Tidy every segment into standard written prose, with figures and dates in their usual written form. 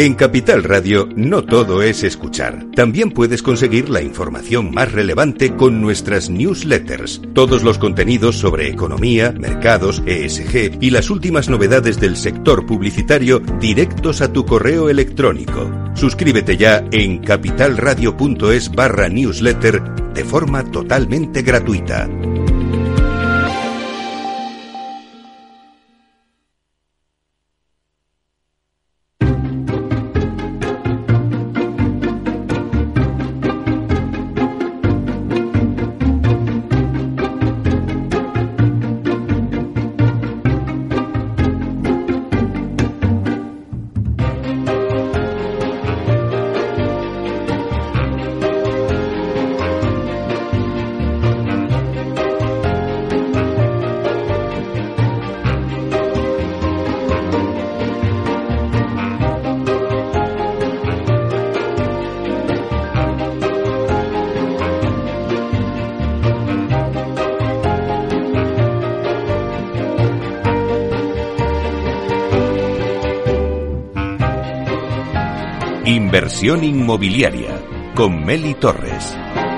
En Capital Radio no todo es escuchar. También puedes conseguir la información más relevante con nuestras newsletters. Todos los contenidos sobre economía, mercados, ESG y las últimas novedades del sector publicitario directos a tu correo electrónico. Suscríbete ya en capitalradio.es/newsletter de forma totalmente gratuita. Inversión inmobiliaria con Meli Torres.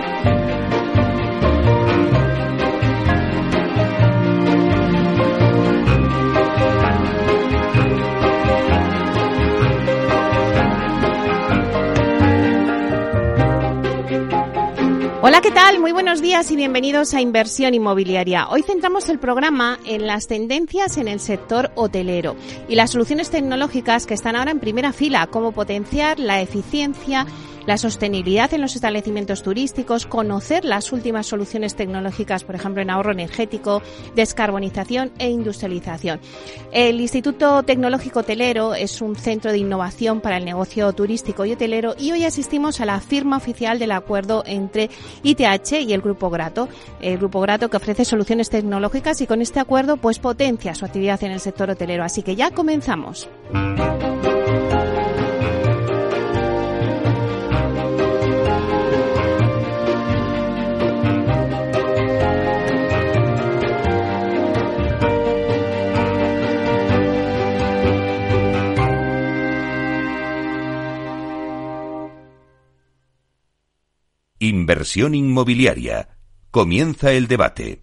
Hola, ¿qué tal? Muy buenos días y bienvenidos a Inversión Inmobiliaria. Hoy centramos el programa en las tendencias en el sector hotelero y las soluciones tecnológicas que están ahora en primera fila, como potenciar la eficiencia, la sostenibilidad en los establecimientos turísticos, conocer las últimas soluciones tecnológicas, por ejemplo, en ahorro energético, descarbonización e industrialización. El Instituto Tecnológico Hotelero es un centro de innovación para el negocio turístico y hotelero y hoy asistimos a la firma oficial del acuerdo entre ITH y el Grupo Grato. El Grupo Grato que ofrece soluciones tecnológicas y con este acuerdo pues potencia su actividad en el sector hotelero. Así que ya comenzamos. Inversión inmobiliaria. Comienza el debate.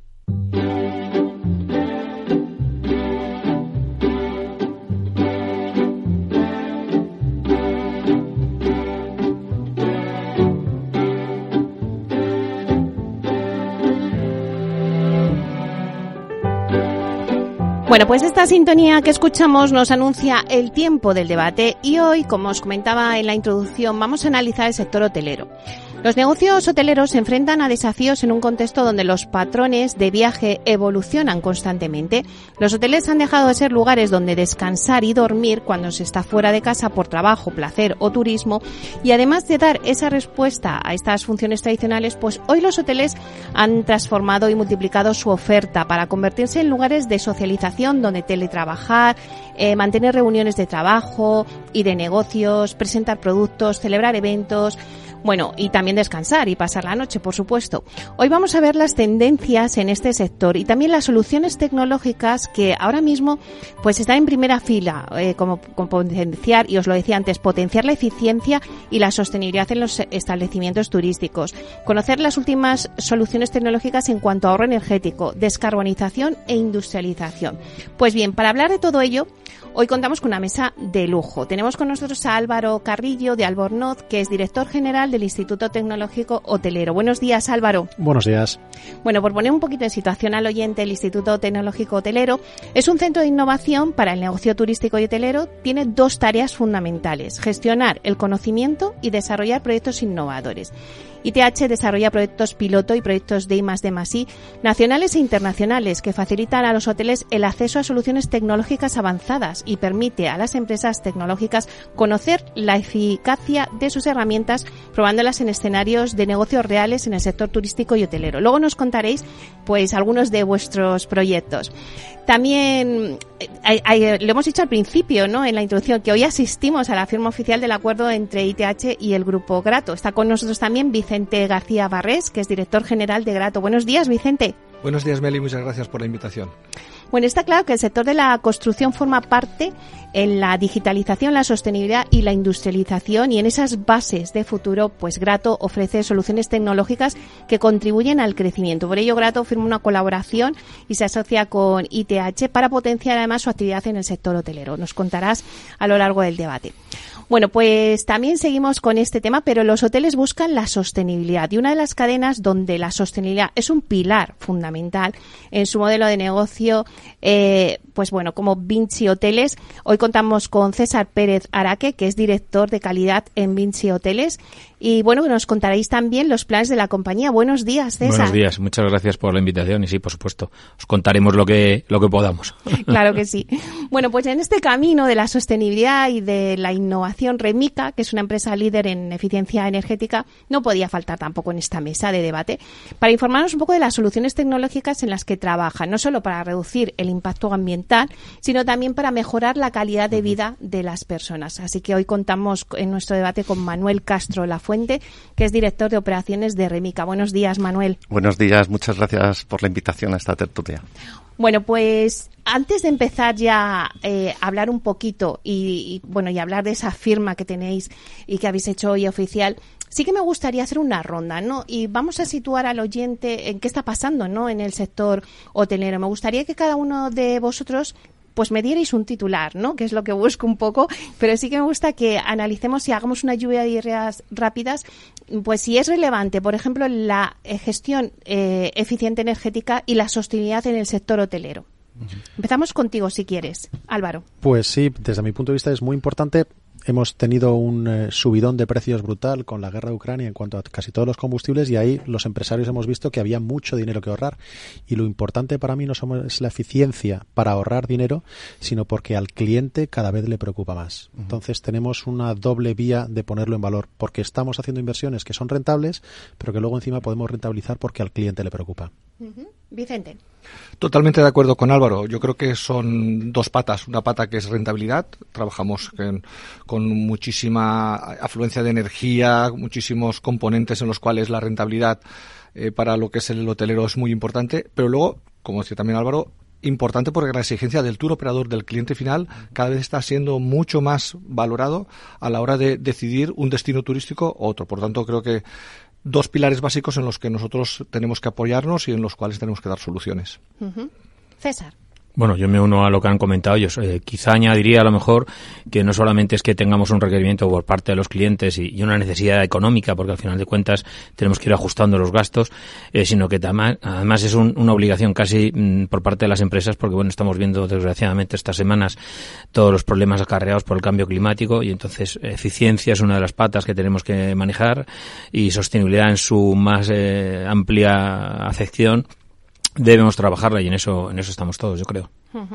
Bueno, pues esta sintonía que escuchamos nos anuncia el tiempo del debate y hoy, como os comentaba en la introducción, vamos a analizar el sector hotelero. Los negocios hoteleros se enfrentan a desafíos en un contexto donde los patrones de viaje evolucionan constantemente. Los hoteles han dejado de ser lugares donde descansar y dormir cuando se está fuera de casa por trabajo, placer o turismo, y además de dar esa respuesta a estas funciones tradicionales, pues hoy los hoteles han transformado y multiplicado su oferta para convertirse en lugares de socialización donde teletrabajar, mantener reuniones de trabajo y de negocios, presentar productos, celebrar eventos. Bueno, y también descansar y pasar la noche, por supuesto. Hoy vamos a ver las tendencias en este sector y también las soluciones tecnológicas que ahora mismo pues están en primera fila, como potenciar, y os lo decía antes, potenciar la eficiencia y la sostenibilidad en los establecimientos turísticos. Conocer las últimas soluciones tecnológicas en cuanto a ahorro energético, descarbonización e industrialización. Pues bien, para hablar de todo ello, hoy contamos con una mesa de lujo. Tenemos con nosotros a Álvaro Carrillo de Albornoz, que es director general del Instituto Tecnológico Hotelero. Buenos días, Álvaro. Buenos días. Bueno, por poner un poquito en situación al oyente, el Instituto Tecnológico Hotelero es un centro de innovación para el negocio turístico y hotelero. Tiene dos tareas fundamentales: gestionar el conocimiento y desarrollar proyectos innovadores. ITH desarrolla proyectos piloto y proyectos de I+D+I nacionales e internacionales que facilitan a los hoteles el acceso a soluciones tecnológicas avanzadas y permite a las empresas tecnológicas conocer la eficacia de sus herramientas probándolas en escenarios de negocios reales en el sector turístico y hotelero. Luego nos contaréis pues algunos de vuestros proyectos. También lo hemos dicho al principio, ¿no?, en la introducción, que hoy asistimos a la firma oficial del acuerdo entre ITH y el Grupo Grato. Está con nosotros también Vicente García Barrés, que es director general de Grato. Buenos días, Vicente. Buenos días, Meli. Muchas gracias por la invitación. Bueno, está claro que el sector de la construcción forma parte en la digitalización, la sostenibilidad y la industrialización, y en esas bases de futuro, pues Grato ofrece soluciones tecnológicas que contribuyen al crecimiento. Por ello, Grato firma una colaboración y se asocia con ITH para potenciar además su actividad en el sector hotelero. Nos contarás a lo largo del debate. Bueno, pues también seguimos con este tema, pero los hoteles buscan la sostenibilidad, y una de las cadenas donde la sostenibilidad es un pilar fundamental en su modelo de negocio, pues bueno, como Vinci Hoteles. Hoy contamos con César Pérez Araque, que es director de calidad en Vinci Hoteles, y bueno, nos contaréis también los planes de la compañía. Buenos días, César. Buenos días, muchas gracias por la invitación, y sí, por supuesto, os contaremos lo que podamos. Claro que sí. Bueno, pues en este camino de la sostenibilidad y de la innovación, Remica, que es una empresa líder en eficiencia energética, no podía faltar tampoco en esta mesa de debate para informarnos un poco de las soluciones tecnológicas en las que trabajan, no solo para reducir el impacto ambiental, sino también para mejorar la calidad de vida de las personas. Así que hoy contamos en nuestro debate con Manuel Castro Lafuente, que es director de operaciones de Remica. Buenos días, Manuel. Buenos días, muchas gracias por la invitación a esta tertulia. Bueno, pues antes de empezar ya a hablar un poquito y hablar de esa firma que tenéis y que habéis hecho hoy oficial, sí que me gustaría hacer una ronda, ¿no? Y vamos a situar al oyente en qué está pasando, ¿no?, en el sector hotelero. Me gustaría que cada uno de vosotros pues me dierais un titular, ¿no?, que es lo que busco un poco, pero sí que me gusta que analicemos y hagamos una lluvia de ideas rápidas, pues si es relevante, por ejemplo, la gestión eficiente energética y la sostenibilidad en el sector hotelero. Empezamos contigo, si quieres, Álvaro. Pues sí, desde mi punto de vista es muy importante. Hemos tenido un subidón de precios brutal con la guerra de Ucrania en cuanto a casi todos los combustibles, y ahí los empresarios hemos visto que había mucho dinero que ahorrar, y lo importante para mí no es la eficiencia para ahorrar dinero, sino porque al cliente cada vez le preocupa más. Entonces tenemos una doble vía de ponerlo en valor, porque estamos haciendo inversiones que son rentables, pero que luego encima podemos rentabilizar porque al cliente le preocupa. Vicente. Totalmente de acuerdo con Álvaro. Yo creo que son dos patas. Una pata que es rentabilidad. Trabajamos con muchísima afluencia de energía, muchísimos componentes en los cuales la rentabilidad para lo que es el hotelero es muy importante. Pero luego, como decía también Álvaro, importante porque la exigencia del tour operador, del cliente final, cada vez está siendo mucho más valorado a la hora de decidir un destino turístico u otro. Por tanto, creo que dos pilares básicos en los que nosotros tenemos que apoyarnos y en los cuales tenemos que dar soluciones. César. Bueno, yo me uno a lo que han comentado ellos. Quizá añadiría a lo mejor que no solamente es que tengamos un requerimiento por parte de los clientes y una necesidad económica, porque al final de cuentas tenemos que ir ajustando los gastos, sino que además es una obligación casi por parte de las empresas, porque bueno, estamos viendo desgraciadamente estas semanas todos los problemas acarreados por el cambio climático, y entonces eficiencia es una de las patas que tenemos que manejar, y sostenibilidad en su más amplia acepción debemos trabajarla, y en eso estamos todos, yo creo.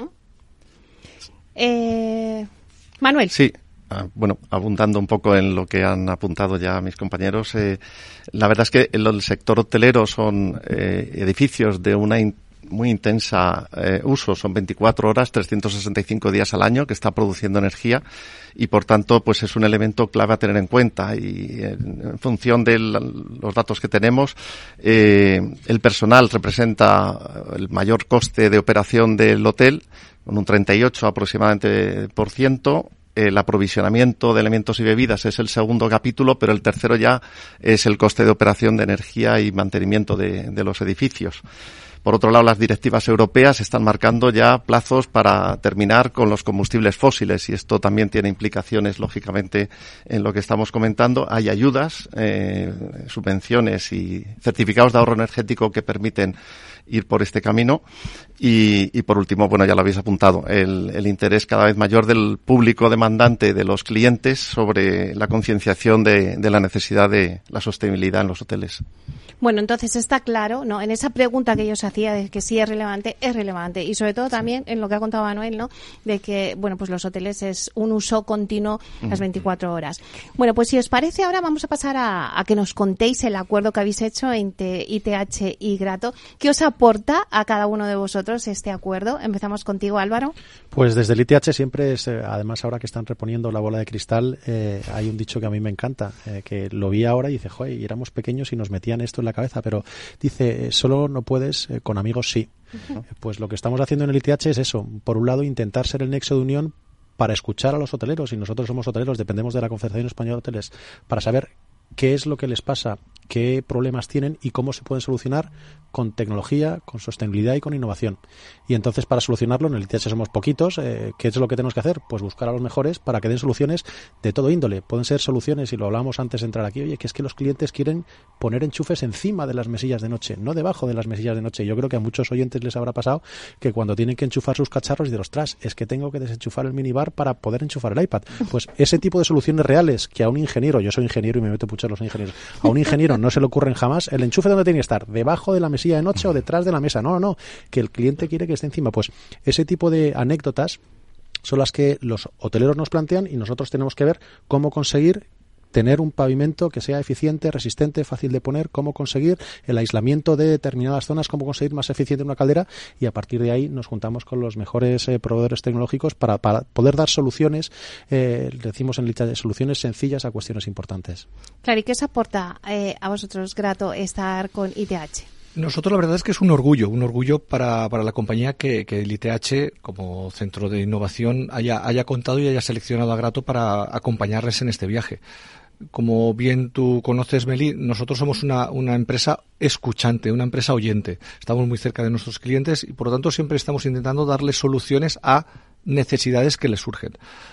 Manuel. Sí, bueno, abundando un poco en lo que han apuntado ya mis compañeros, la verdad es que el sector hotelero son edificios de una muy intensa uso, son 24 horas, 365 días al año que está produciendo energía, y por tanto pues es un elemento clave a tener en cuenta, y en función de los datos que tenemos, el personal representa el mayor coste de operación del hotel, con un 38 aproximadamente %. El aprovisionamiento de alimentos y bebidas es el segundo capítulo, pero el tercero ya es el coste de operación de energía y mantenimiento de los edificios. Por otro lado, las directivas europeas están marcando ya plazos para terminar con los combustibles fósiles, y esto también tiene implicaciones, lógicamente, en lo que estamos comentando. Hay ayudas, subvenciones y certificados de ahorro energético que permiten ir por este camino. Y por último, bueno, ya lo habéis apuntado, el interés cada vez mayor del público demandante, de los clientes, sobre la concienciación de la necesidad de la sostenibilidad en los hoteles. Bueno, entonces está claro, ¿no?, en esa pregunta que yo os hacía de que sí es relevante, y sobre todo también en lo que ha contado Manuel, ¿no?, de que, bueno, pues los hoteles es un uso continuo las 24 horas. Bueno, pues si os parece, ahora vamos a pasar a que nos contéis el acuerdo que habéis hecho entre ITH y Grato. ¿Qué os aporta a cada uno de vosotros este acuerdo? Empezamos contigo, Álvaro. Pues desde el ITH siempre es, además ahora que están reponiendo la bola de cristal, hay un dicho que a mí me encanta, que lo vi ahora y dice, joder, y éramos pequeños y nos metían esto en la cabeza, pero dice, solo no puedes, con amigos sí. Pues lo que estamos haciendo en el ITH es eso. Por un lado, intentar ser el nexo de unión para escuchar a los hoteleros, y nosotros somos hoteleros, dependemos de la Confederación Española de Hoteles, para saber qué es lo que les pasa, qué problemas tienen y cómo se pueden solucionar con tecnología, con sostenibilidad y con innovación. Y entonces, para solucionarlo, en el ITH somos poquitos. ¿Qué es lo que tenemos que hacer? Pues buscar a los mejores para que den soluciones de todo índole. Pueden ser soluciones, y lo hablábamos antes de entrar aquí, oye, que es que los clientes quieren poner enchufes encima de las mesillas de noche, no debajo de las mesillas de noche. Yo creo que a muchos oyentes les habrá pasado que cuando tienen que enchufar sus cacharros dicen, ostras, es que tengo que desenchufar el minibar para poder enchufar el iPad. Pues ese tipo de soluciones reales que a un ingeniero, yo soy ingeniero y me meto mucho en los ingenieros, a un ingeniero no se le ocurren jamás. El enchufe, ¿dónde tiene que estar? ¿Debajo de la mesilla de noche o detrás de la mesa? No, que el cliente quiere que esté encima. Pues ese tipo de anécdotas son las que los hoteleros nos plantean, y nosotros tenemos que ver cómo conseguir tener un pavimento que sea eficiente, resistente, fácil de poner, cómo conseguir el aislamiento de determinadas zonas, cómo conseguir más eficiente una caldera, y a partir de ahí nos juntamos con los mejores proveedores tecnológicos para poder dar soluciones, decimos en lista de soluciones sencillas a cuestiones importantes. Claro, ¿y qué os aporta a vosotros, Grato, estar con ITH? Nosotros la verdad es que es un orgullo para la compañía que el ITH, como centro de innovación, haya contado y haya seleccionado a Grato para acompañarles en este viaje. Como bien tú conoces, Meli, nosotros somos una empresa escuchante, una empresa oyente. Estamos muy cerca de nuestros clientes y, por lo tanto, siempre estamos intentando darles soluciones a necesidades que les surgen.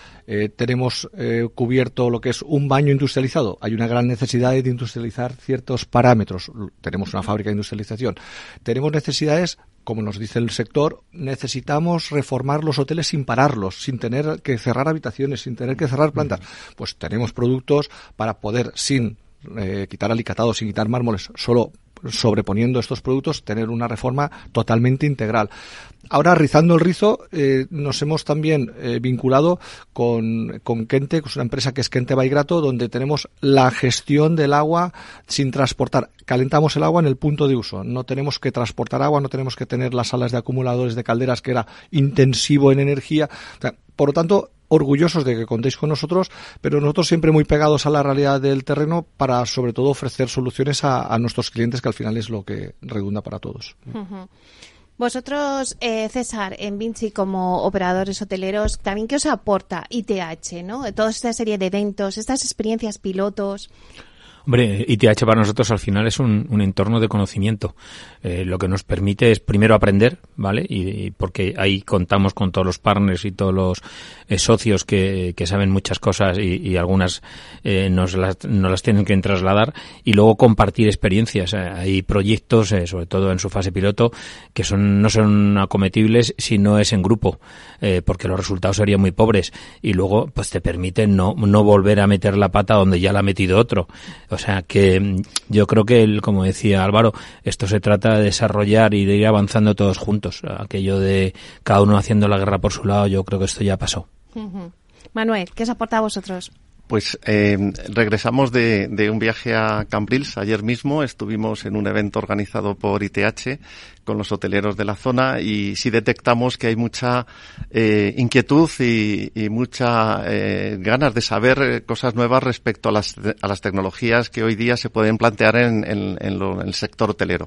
Tenemos cubierto lo que es un baño industrializado. Hay una gran necesidad de industrializar ciertos parámetros. Tenemos una fábrica de industrialización. Tenemos necesidades, como nos dice el sector, necesitamos reformar los hoteles sin pararlos, sin tener que cerrar habitaciones, sin tener que cerrar plantas. Pues tenemos productos para poder, sin quitar alicatados, sin quitar mármoles, solo sobreponiendo estos productos, tener una reforma totalmente integral. Ahora, rizando el rizo, nos hemos también vinculado con Kente, que es una empresa que es Kente by Grato, donde tenemos la gestión del agua sin transportar. Calentamos el agua en el punto de uso. No tenemos que transportar agua, no tenemos que tener las salas de acumuladores de calderas, que era intensivo en energía. O sea, por lo tanto, orgullosos de que contéis con nosotros, pero nosotros siempre muy pegados a la realidad del terreno para, sobre todo, ofrecer soluciones a nuestros clientes, que al final es lo que redunda para todos. Uh-huh. Vosotros, César, en Vinci, como operadores hoteleros, también, ¿qué os aporta ITH, ¿no? Toda esta serie de eventos, estas experiencias pilotos. Hombre, ITH para nosotros al final es un entorno de conocimiento. Lo que nos permite es primero aprender, ¿vale? Y porque ahí contamos con todos los partners y todos los socios que saben muchas cosas y algunas nos las tienen que trasladar, y luego compartir experiencias. Hay proyectos, sobre todo en su fase piloto, que no son acometibles si no es en grupo, porque los resultados serían muy pobres, y luego pues te permiten no volver a meter la pata donde ya la ha metido otro. O sea que yo creo que, como decía Álvaro, esto se trata de desarrollar y de ir avanzando todos juntos. Aquello de cada uno haciendo la guerra por su lado, yo creo que esto ya pasó. Uh-huh. Manuel, ¿qué os aporta a vosotros? Pues regresamos de un viaje a Cambrils. Ayer mismo estuvimos en un evento organizado por ITH con los hoteleros de la zona, y sí detectamos que hay mucha inquietud y mucha ganas de saber cosas nuevas respecto a las tecnologías que hoy día se pueden plantear en el sector hotelero.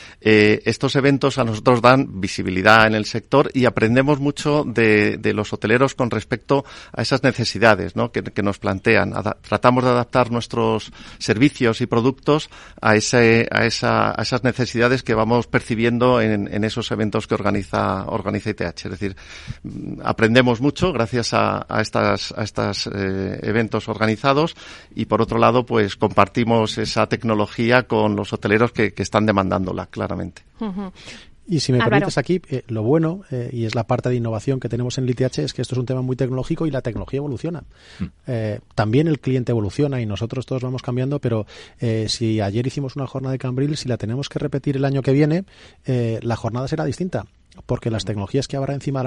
Estos eventos a nosotros dan visibilidad en el sector y aprendemos mucho de los hoteleros con respecto a esas necesidades, ¿no?, que nos plantean. Tratamos de adaptar nuestros servicios y productos a esas necesidades que vamos percibiendo en esos eventos que organiza ITH. Es decir, aprendemos mucho gracias a estos eventos organizados, y por otro lado, pues compartimos esa tecnología con los hoteleros que están demandándola, claramente. Uh-huh. Y si me permites aquí, lo bueno, y es la parte de innovación que tenemos en el ITH, es que esto es un tema muy tecnológico y la tecnología evoluciona. También el cliente evoluciona y nosotros todos vamos cambiando, pero si ayer hicimos una jornada de Cambrils, si la tenemos que repetir el año que viene, la jornada será distinta. porque las tecnologías que habrá encima de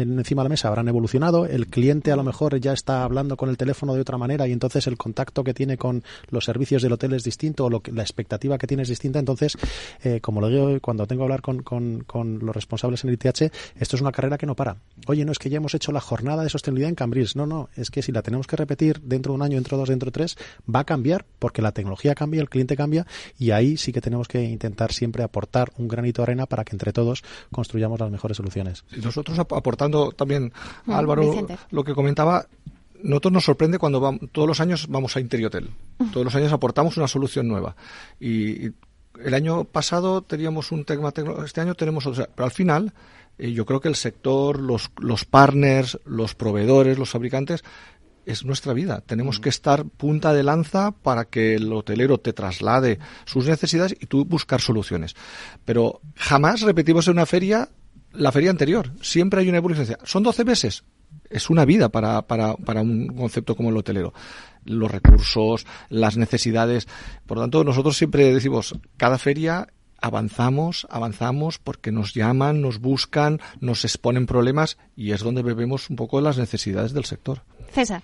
la mesa habrán evolucionado, el cliente a lo mejor ya está hablando con el teléfono de otra manera y entonces el contacto que tiene con los servicios del hotel es distinto o la expectativa que tiene es distinta. Entonces, como lo digo cuando tengo que hablar con los responsables en el ITH, esto es una carrera que no para. Oye, no es que ya hemos hecho la jornada de sostenibilidad en Cambrils. No, es que si la tenemos que repetir dentro de un año, dentro de 2, dentro de 3, va a cambiar porque la tecnología cambia, el cliente cambia y ahí sí que tenemos que intentar siempre aportar un granito de arena para que entre todos construyamos las mejores soluciones. Y nosotros aportando también, Álvaro, Vicente, lo que comentaba, nosotros nos sorprende cuando todos los años vamos a Interiotel. Todos los años aportamos una solución nueva. Y el año pasado teníamos un tema tecnológico, este año tenemos otro. Pero al final, yo creo que el sector, los partners, los proveedores, los fabricantes, es nuestra vida. Tenemos que estar punta de lanza para que el hotelero te traslade sus necesidades y tú buscar soluciones. Pero jamás repetimos en una feria la feria anterior. Siempre hay una evolución. ¿Son 12 meses? Es una vida para un concepto como el hotelero. Los recursos, las necesidades. Por lo tanto, nosotros siempre decimos, cada feria avanzamos porque nos llaman, nos buscan, nos exponen problemas y es donde vemos un poco las necesidades del sector. César.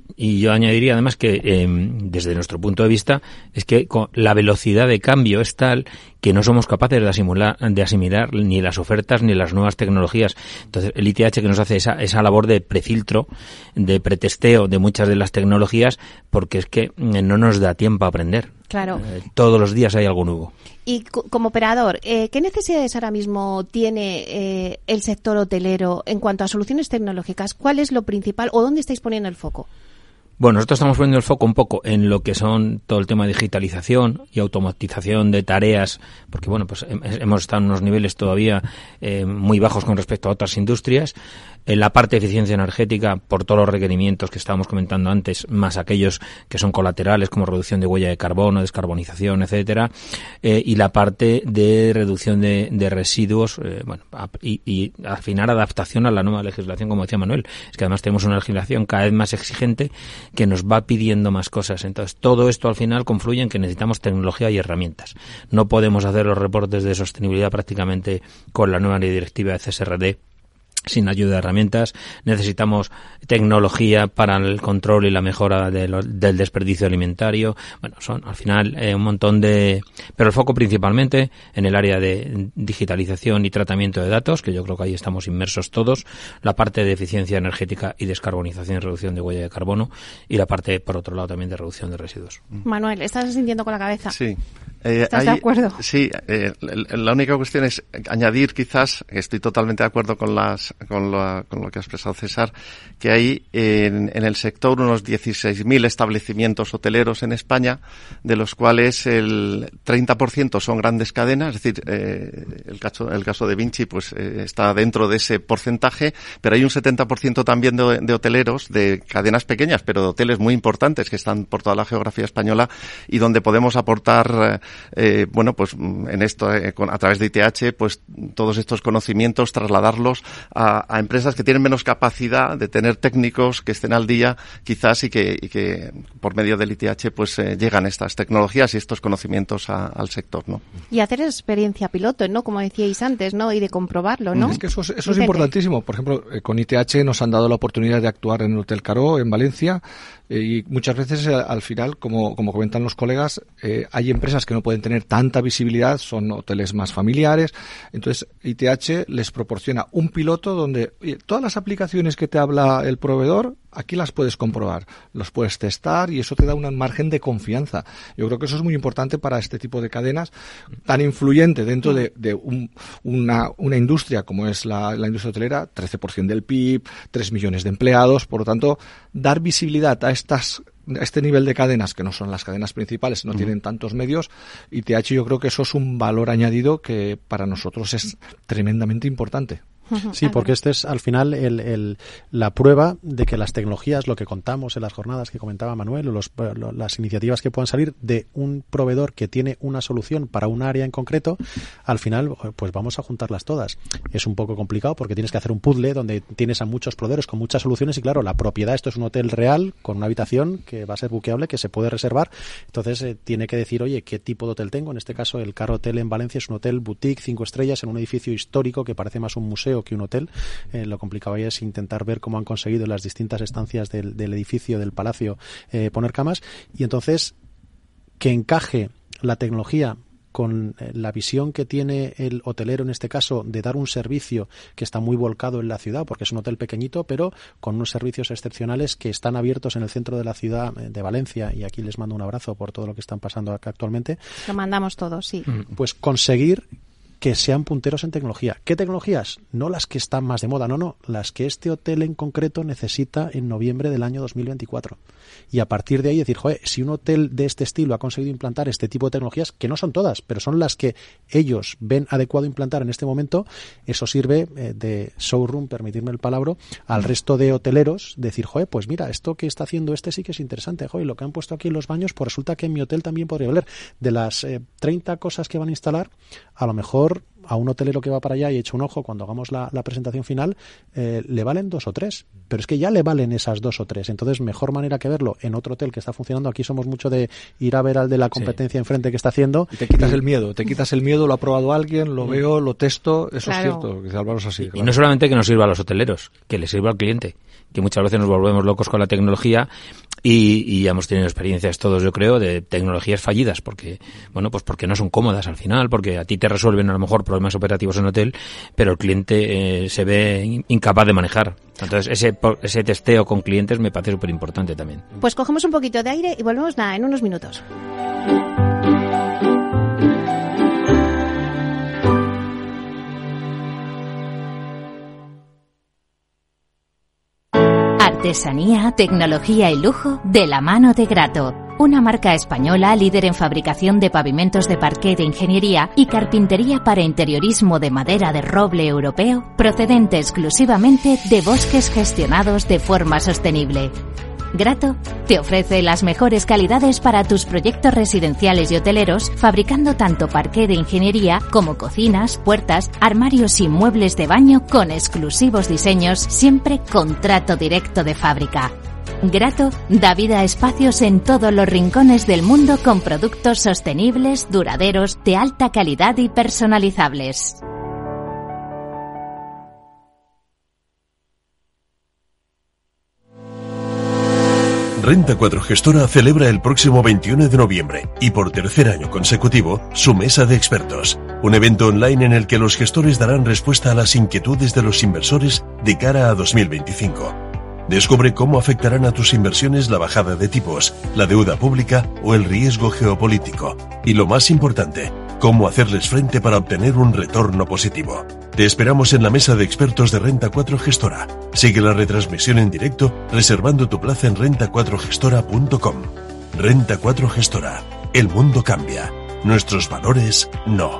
Y yo añadiría además que desde nuestro punto de vista es que la velocidad de cambio es tal que no somos capaces de asimilar ni las ofertas ni las nuevas tecnologías. Entonces el ITH que nos hace esa labor de prefiltro, de pretesteo de muchas de las tecnologías, porque es que no nos da tiempo a aprender. Claro. Todos los días hay algo nuevo. Y como operador, ¿qué necesidades ahora mismo tiene el sector hotelero en cuanto a soluciones tecnológicas? ¿Cuál es lo principal o dónde estáis poniendo el foco? Bueno, nosotros estamos poniendo el foco un poco en lo que son todo el tema de digitalización y automatización de tareas, porque bueno, pues hemos estado en unos niveles todavía muy bajos con respecto a otras industrias. En la parte de eficiencia energética, por todos los requerimientos que estábamos comentando antes, más aquellos que son colaterales, como reducción de huella de carbono, descarbonización, etcétera, y la parte de reducción de residuos, y al final adaptación a la nueva legislación, como decía Manuel. Es que además tenemos una legislación cada vez más exigente que nos va pidiendo más cosas. Entonces, todo esto al final confluye en que necesitamos tecnología y herramientas. No podemos hacer los reportes de sostenibilidad prácticamente con la nueva directiva de CSRD sin ayuda de herramientas. Necesitamos tecnología para el control y la mejora del desperdicio alimentario. Bueno, son al final un montón de... Pero el foco principalmente en el área de digitalización y tratamiento de datos, que yo creo que ahí estamos inmersos todos, la parte de eficiencia energética y descarbonización y reducción de huella de carbono, y la parte, por otro lado, también de reducción de residuos. Manuel, ¿estás asintiendo con la cabeza? Sí. ¿Estás de acuerdo? Sí, la única cuestión es añadir, quizás, estoy totalmente de acuerdo con lo que ha expresado César, que hay en el sector unos 16.000 establecimientos hoteleros en España, de los cuales el 30% son grandes cadenas, es decir, el caso de Vinci pues está dentro de ese porcentaje, pero hay un 70% también de hoteleros, de cadenas pequeñas, pero de hoteles muy importantes que están por toda la geografía española y donde podemos aportar pues en esto a través de ITH pues todos estos conocimientos, trasladarlos a empresas que tienen menos capacidad de tener técnicos que estén al día quizás y que por medio del ITH pues llegan estas tecnologías y estos conocimientos al sector, ¿no? Y hacer experiencia piloto, ¿no? Como decíais antes, ¿no? Y de comprobarlo, ¿no? Es que eso es importantísimo. Por ejemplo, con ITH nos han dado la oportunidad de actuar en el Hotel Caró en Valencia. Y muchas veces al final, como comentan los colegas, hay empresas que no pueden tener tanta visibilidad, son hoteles más familiares. Entonces ITH les proporciona un piloto donde todas las aplicaciones que te habla el proveedor, aquí las puedes comprobar, los puedes testar y eso te da un margen de confianza. Yo creo que eso es muy importante para este tipo de cadenas tan influyente dentro de una industria como es la industria hotelera, 13% del PIB, 3 millones de empleados. Por lo tanto, dar visibilidad a este nivel de cadenas, que no son las cadenas principales, no tienen tantos medios, ITH yo creo que eso es un valor añadido que para nosotros es tremendamente importante. Sí, porque este es al final la prueba de que las tecnologías, lo que contamos en las jornadas que comentaba Manuel, o las iniciativas que puedan salir de un proveedor que tiene una solución para un área en concreto, al final pues vamos a juntarlas todas. Es un poco complicado porque tienes que hacer un puzzle donde tienes a muchos proveedores con muchas soluciones y claro, la propiedad, esto es un hotel real con una habitación que va a ser buqueable, que se puede reservar, entonces tiene que decir, oye, ¿qué tipo de hotel tengo? En este caso el Carro Hotel en Valencia es un hotel boutique 5 estrellas en un edificio histórico que parece más un museo que un hotel. Lo complicado ahí es intentar ver cómo han conseguido en las distintas estancias del edificio, del palacio, poner camas, y entonces que encaje la tecnología con la visión que tiene el hotelero en este caso de dar un servicio que está muy volcado en la ciudad, porque es un hotel pequeñito, pero con unos servicios excepcionales que están abiertos en el centro de la ciudad de Valencia, y aquí les mando un abrazo por todo lo que están pasando acá actualmente. Lo mandamos todos, sí. Pues conseguir que sean punteros en tecnología. ¿Qué tecnologías? No las que están más de moda, no, las que este hotel en concreto necesita en noviembre del año 2024. Y a partir de ahí decir, joder, si un hotel de este estilo ha conseguido implantar este tipo de tecnologías, que no son todas, pero son las que ellos ven adecuado implantar en este momento, eso sirve de showroom, permitirme el palabra, al resto de hoteleros, decir, joder, pues mira, esto que está haciendo este sí que es interesante, joder, lo que han puesto aquí en los baños, pues resulta que en mi hotel también podría valer. De las 30 cosas que van a instalar, a lo mejor a un hotelero que va para allá y echa un ojo cuando hagamos la presentación final, le valen 2 o 3, pero es que ya le valen esas 2 o 3, entonces mejor manera que verlo en otro hotel que está funcionando. Aquí somos mucho de ir a ver al de la competencia enfrente que está haciendo. Y te quitas el miedo, lo ha probado alguien, lo veo, lo testo, eso claro. Es cierto, lo que dice Álvaro es así. Y no solamente que nos sirva a los hoteleros, que le sirva al cliente, que muchas veces nos volvemos locos con la tecnología y ya hemos tenido experiencias todos, yo creo, de tecnologías fallidas, porque no son cómodas al final, porque a ti te resuelven a lo mejor problemas operativos en hotel, pero el cliente se ve incapaz de manejar. Entonces ese testeo con clientes me parece súper importante también. Pues cogemos un poquito de aire y volvemos en unos minutos. Artesanía, tecnología y lujo de la mano de Grato. Una marca española líder en fabricación de pavimentos de parqué de ingeniería y carpintería para interiorismo de madera de roble europeo, procedente exclusivamente de bosques gestionados de forma sostenible. Grato te ofrece las mejores calidades para tus proyectos residenciales y hoteleros, fabricando tanto parqué de ingeniería como cocinas, puertas, armarios y muebles de baño con exclusivos diseños, siempre con trato directo de fábrica. Grato da vida a espacios en todos los rincones del mundo con productos sostenibles, duraderos, de alta calidad y personalizables. Renta 4 Gestora celebra el próximo 21 de noviembre y por tercer año consecutivo su Mesa de Expertos, un evento online en el que los gestores darán respuesta a las inquietudes de los inversores de cara a 2025. Descubre cómo afectarán a tus inversiones la bajada de tipos, la deuda pública o el riesgo geopolítico. Y lo más importante, cómo hacerles frente para obtener un retorno positivo. Te esperamos en la Mesa de Expertos de Renta 4 Gestora. Sigue la retransmisión en directo reservando tu plaza en renta4gestora.com. Renta 4 Gestora. El mundo cambia. Nuestros valores no.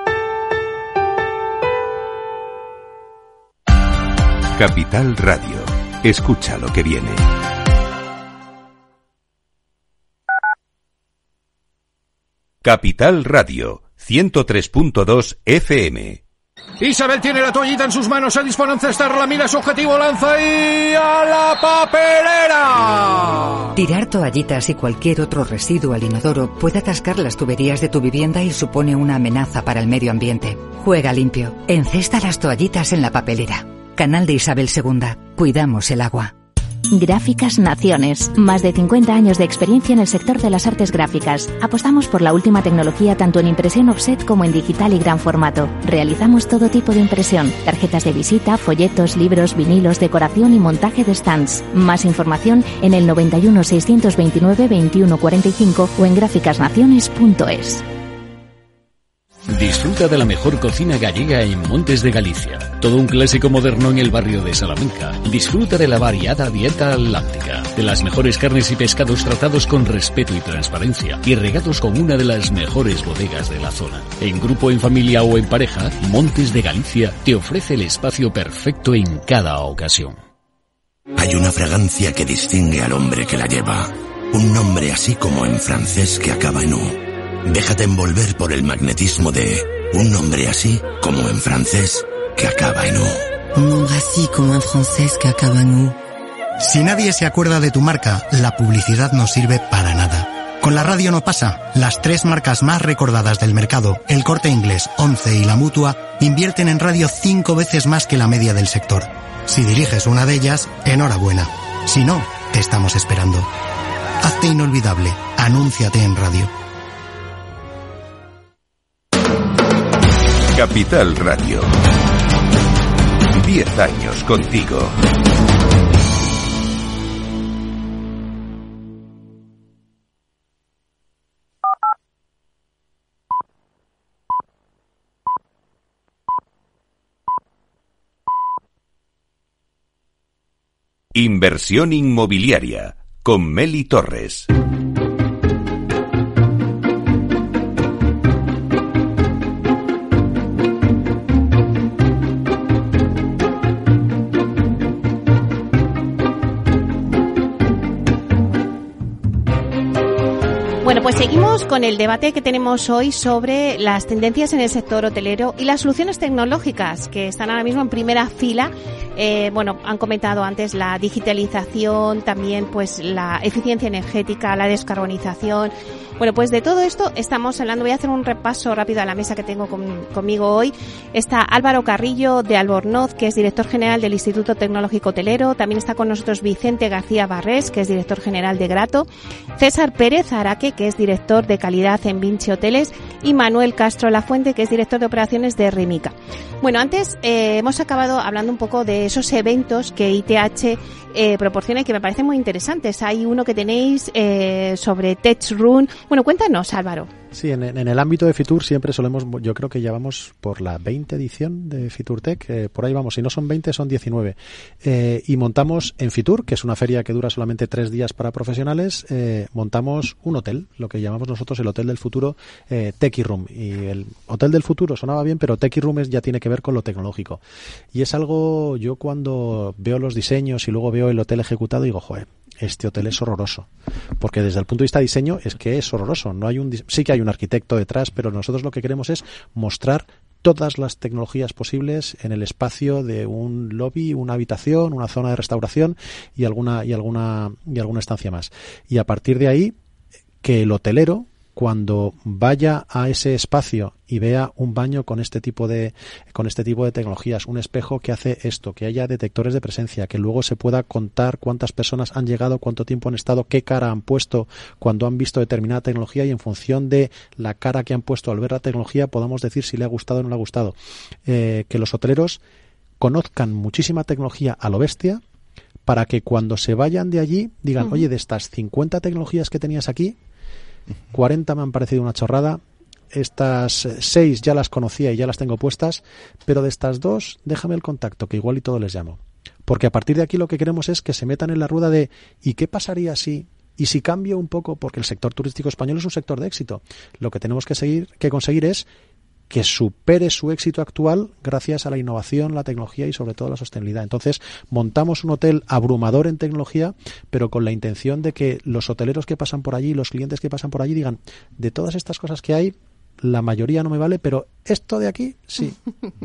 Capital Radio. Escucha lo que viene. Capital Radio, 103.2 FM. Isabel tiene la toallita en sus manos, se dispone a encestarla, mira su objetivo, lanza y ¡a la papelera! Tirar toallitas y cualquier otro residuo al inodoro puede atascar las tuberías de tu vivienda y supone una amenaza para el medio ambiente. Juega limpio. Encesta las toallitas en la papelera. Canal de Isabel II. Cuidamos el agua. Gráficas Naciones. Más de 50 años de experiencia en el sector de las artes gráficas. Apostamos por la última tecnología tanto en impresión offset como en digital y gran formato. Realizamos todo tipo de impresión. Tarjetas de visita, folletos, libros, vinilos, decoración y montaje de stands. Más información en el 91 629 21 45 o en gráficasnaciones.es. Disfruta de la mejor cocina gallega en Montes de Galicia. Todo un clásico moderno en el barrio de Salamanca. Disfruta de la variada dieta atlántica, de las mejores carnes y pescados tratados con respeto y transparencia y regados con una de las mejores bodegas de la zona. En grupo, en familia o en pareja, Montes de Galicia te ofrece el espacio perfecto en cada ocasión. Hay una fragancia que distingue al hombre que la lleva. Un nombre así como en francés que acaba en U. Déjate envolver por el magnetismo de un nombre así como en francés que acaba en U. Un nombre así como en francés que acaba en U. Si nadie se acuerda de tu marca, la publicidad no sirve para nada. Con la radio no pasa. Las 3 marcas más recordadas del mercado, El Corte Inglés, Once y La Mutua, invierten en radio 5 veces más que la media del sector. Si diriges una de ellas, enhorabuena. Si no, te estamos esperando. Hazte inolvidable. Anúnciate en radio. Capital Radio. 10 años contigo. Inversión inmobiliaria con Meli Torres. Bueno, pues seguimos con el debate que tenemos hoy sobre las tendencias en el sector hotelero y las soluciones tecnológicas que están ahora mismo en primera fila. Bueno, han comentado antes la digitalización, también pues la eficiencia energética, la descarbonización. Bueno, pues de todo esto estamos hablando. Voy a hacer un repaso rápido a la mesa que tengo conmigo hoy. Está Álvaro Carrillo de Albornoz, que es director general del Instituto Tecnológico Hotelero. También está con nosotros Vicente García Barrés, que es director general de Grato. César Pérez Araque, que es director de calidad en Vinci Hoteles. Y Manuel Castro Lafuente, que es director de operaciones de Remica. Bueno, antes hemos acabado hablando un poco de esos eventos que ITH proporciona y que me parecen muy interesantes. Hay uno que tenéis sobre Tech Room. Bueno, cuéntanos, Álvaro. Sí, en el ámbito de Fitur siempre solemos, yo creo que ya vamos por la 20 edición de Fitur Tech, por ahí vamos, si no son 20 son 19. Y montamos en Fitur, que es una feria que dura solamente 3 días para profesionales, montamos un hotel, lo que llamamos nosotros el Hotel del Futuro, Techie Room. Y el Hotel del Futuro sonaba bien, pero Techie Room ya tiene que ver con lo tecnológico. Y es algo, yo cuando veo los diseños y luego veo el hotel ejecutado, digo, joder, este hotel es horroroso, porque desde el punto de vista de diseño es que es horroroso. No hay sí que hay un arquitecto detrás, pero nosotros lo que queremos es mostrar todas las tecnologías posibles en el espacio de un lobby, una habitación, una zona de restauración y alguna estancia más. Y a partir de ahí, que el hotelero, cuando vaya a ese espacio y vea un baño con este tipo de tecnologías, un espejo que hace esto, que haya detectores de presencia, que luego se pueda contar cuántas personas han llegado, cuánto tiempo han estado, qué cara han puesto cuando han visto determinada tecnología, y en función de la cara que han puesto al ver la tecnología podamos decir si le ha gustado o no le ha gustado. Que los hoteleros conozcan muchísima tecnología a lo bestia, para que cuando se vayan de allí digan, oye, de estas 50 tecnologías que tenías aquí, 40 me han parecido una chorrada, estas 6 ya las conocía y ya las tengo puestas, pero de estas 2 déjame el contacto, que igual y todo les llamo. Porque a partir de aquí lo que queremos es que se metan en la rueda de ¿y qué pasaría si? Y si cambio un poco, porque el sector turístico español es un sector de éxito. Lo que tenemos que conseguir es que supere su éxito actual gracias a la innovación, la tecnología y sobre todo la sostenibilidad. Entonces, montamos un hotel abrumador en tecnología, pero con la intención de que los hoteleros que pasan por allí, los clientes que pasan por allí digan, de todas estas cosas que hay, la mayoría no me vale, pero esto de aquí, sí.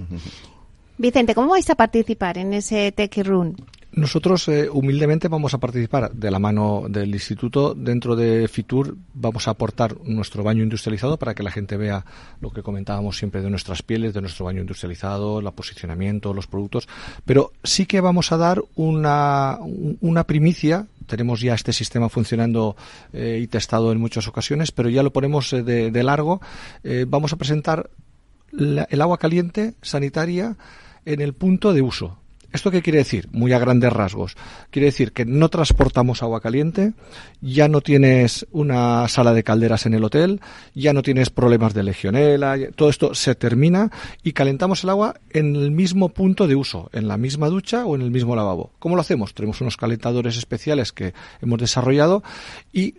Vicente, ¿cómo vais a participar en ese Tech Room? Nosotros humildemente vamos a participar de la mano del Instituto. Dentro de Fitur vamos a aportar nuestro baño industrializado para que la gente vea lo que comentábamos siempre de nuestras pieles, de nuestro baño industrializado, el posicionamiento, los productos. Pero sí que vamos a dar una primicia. Tenemos ya este sistema funcionando y testado en muchas ocasiones, pero ya lo ponemos de largo. Vamos a presentar el agua caliente sanitaria en el punto de uso. ¿Esto qué quiere decir? Muy a grandes rasgos. Quiere decir que no transportamos agua caliente, ya no tienes una sala de calderas en el hotel, ya no tienes problemas de legionela, todo esto se termina y calentamos el agua en el mismo punto de uso, en la misma ducha o en el mismo lavabo. ¿Cómo lo hacemos? Tenemos unos calentadores especiales que hemos desarrollado y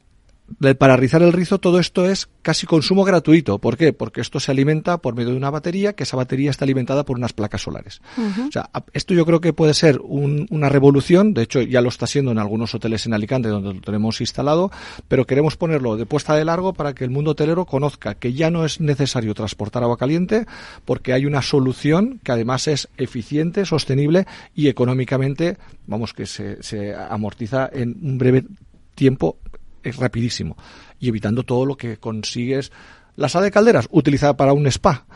para rizar el rizo todo esto es casi consumo gratuito. ¿Por qué? Porque esto se alimenta por medio de una batería, que esa batería está alimentada por unas placas solares. O sea, esto yo creo que puede ser una revolución. De hecho, ya lo está siendo en algunos hoteles en Alicante donde lo tenemos instalado, pero queremos ponerlo de puesta de largo para que el mundo hotelero conozca que ya no es necesario transportar agua caliente, porque hay una solución que además es eficiente, sostenible y económicamente, vamos, que se amortiza en un breve tiempo. Es rapidísimo y evitando todo lo que consigues. La sala de calderas, utilizada para un spa.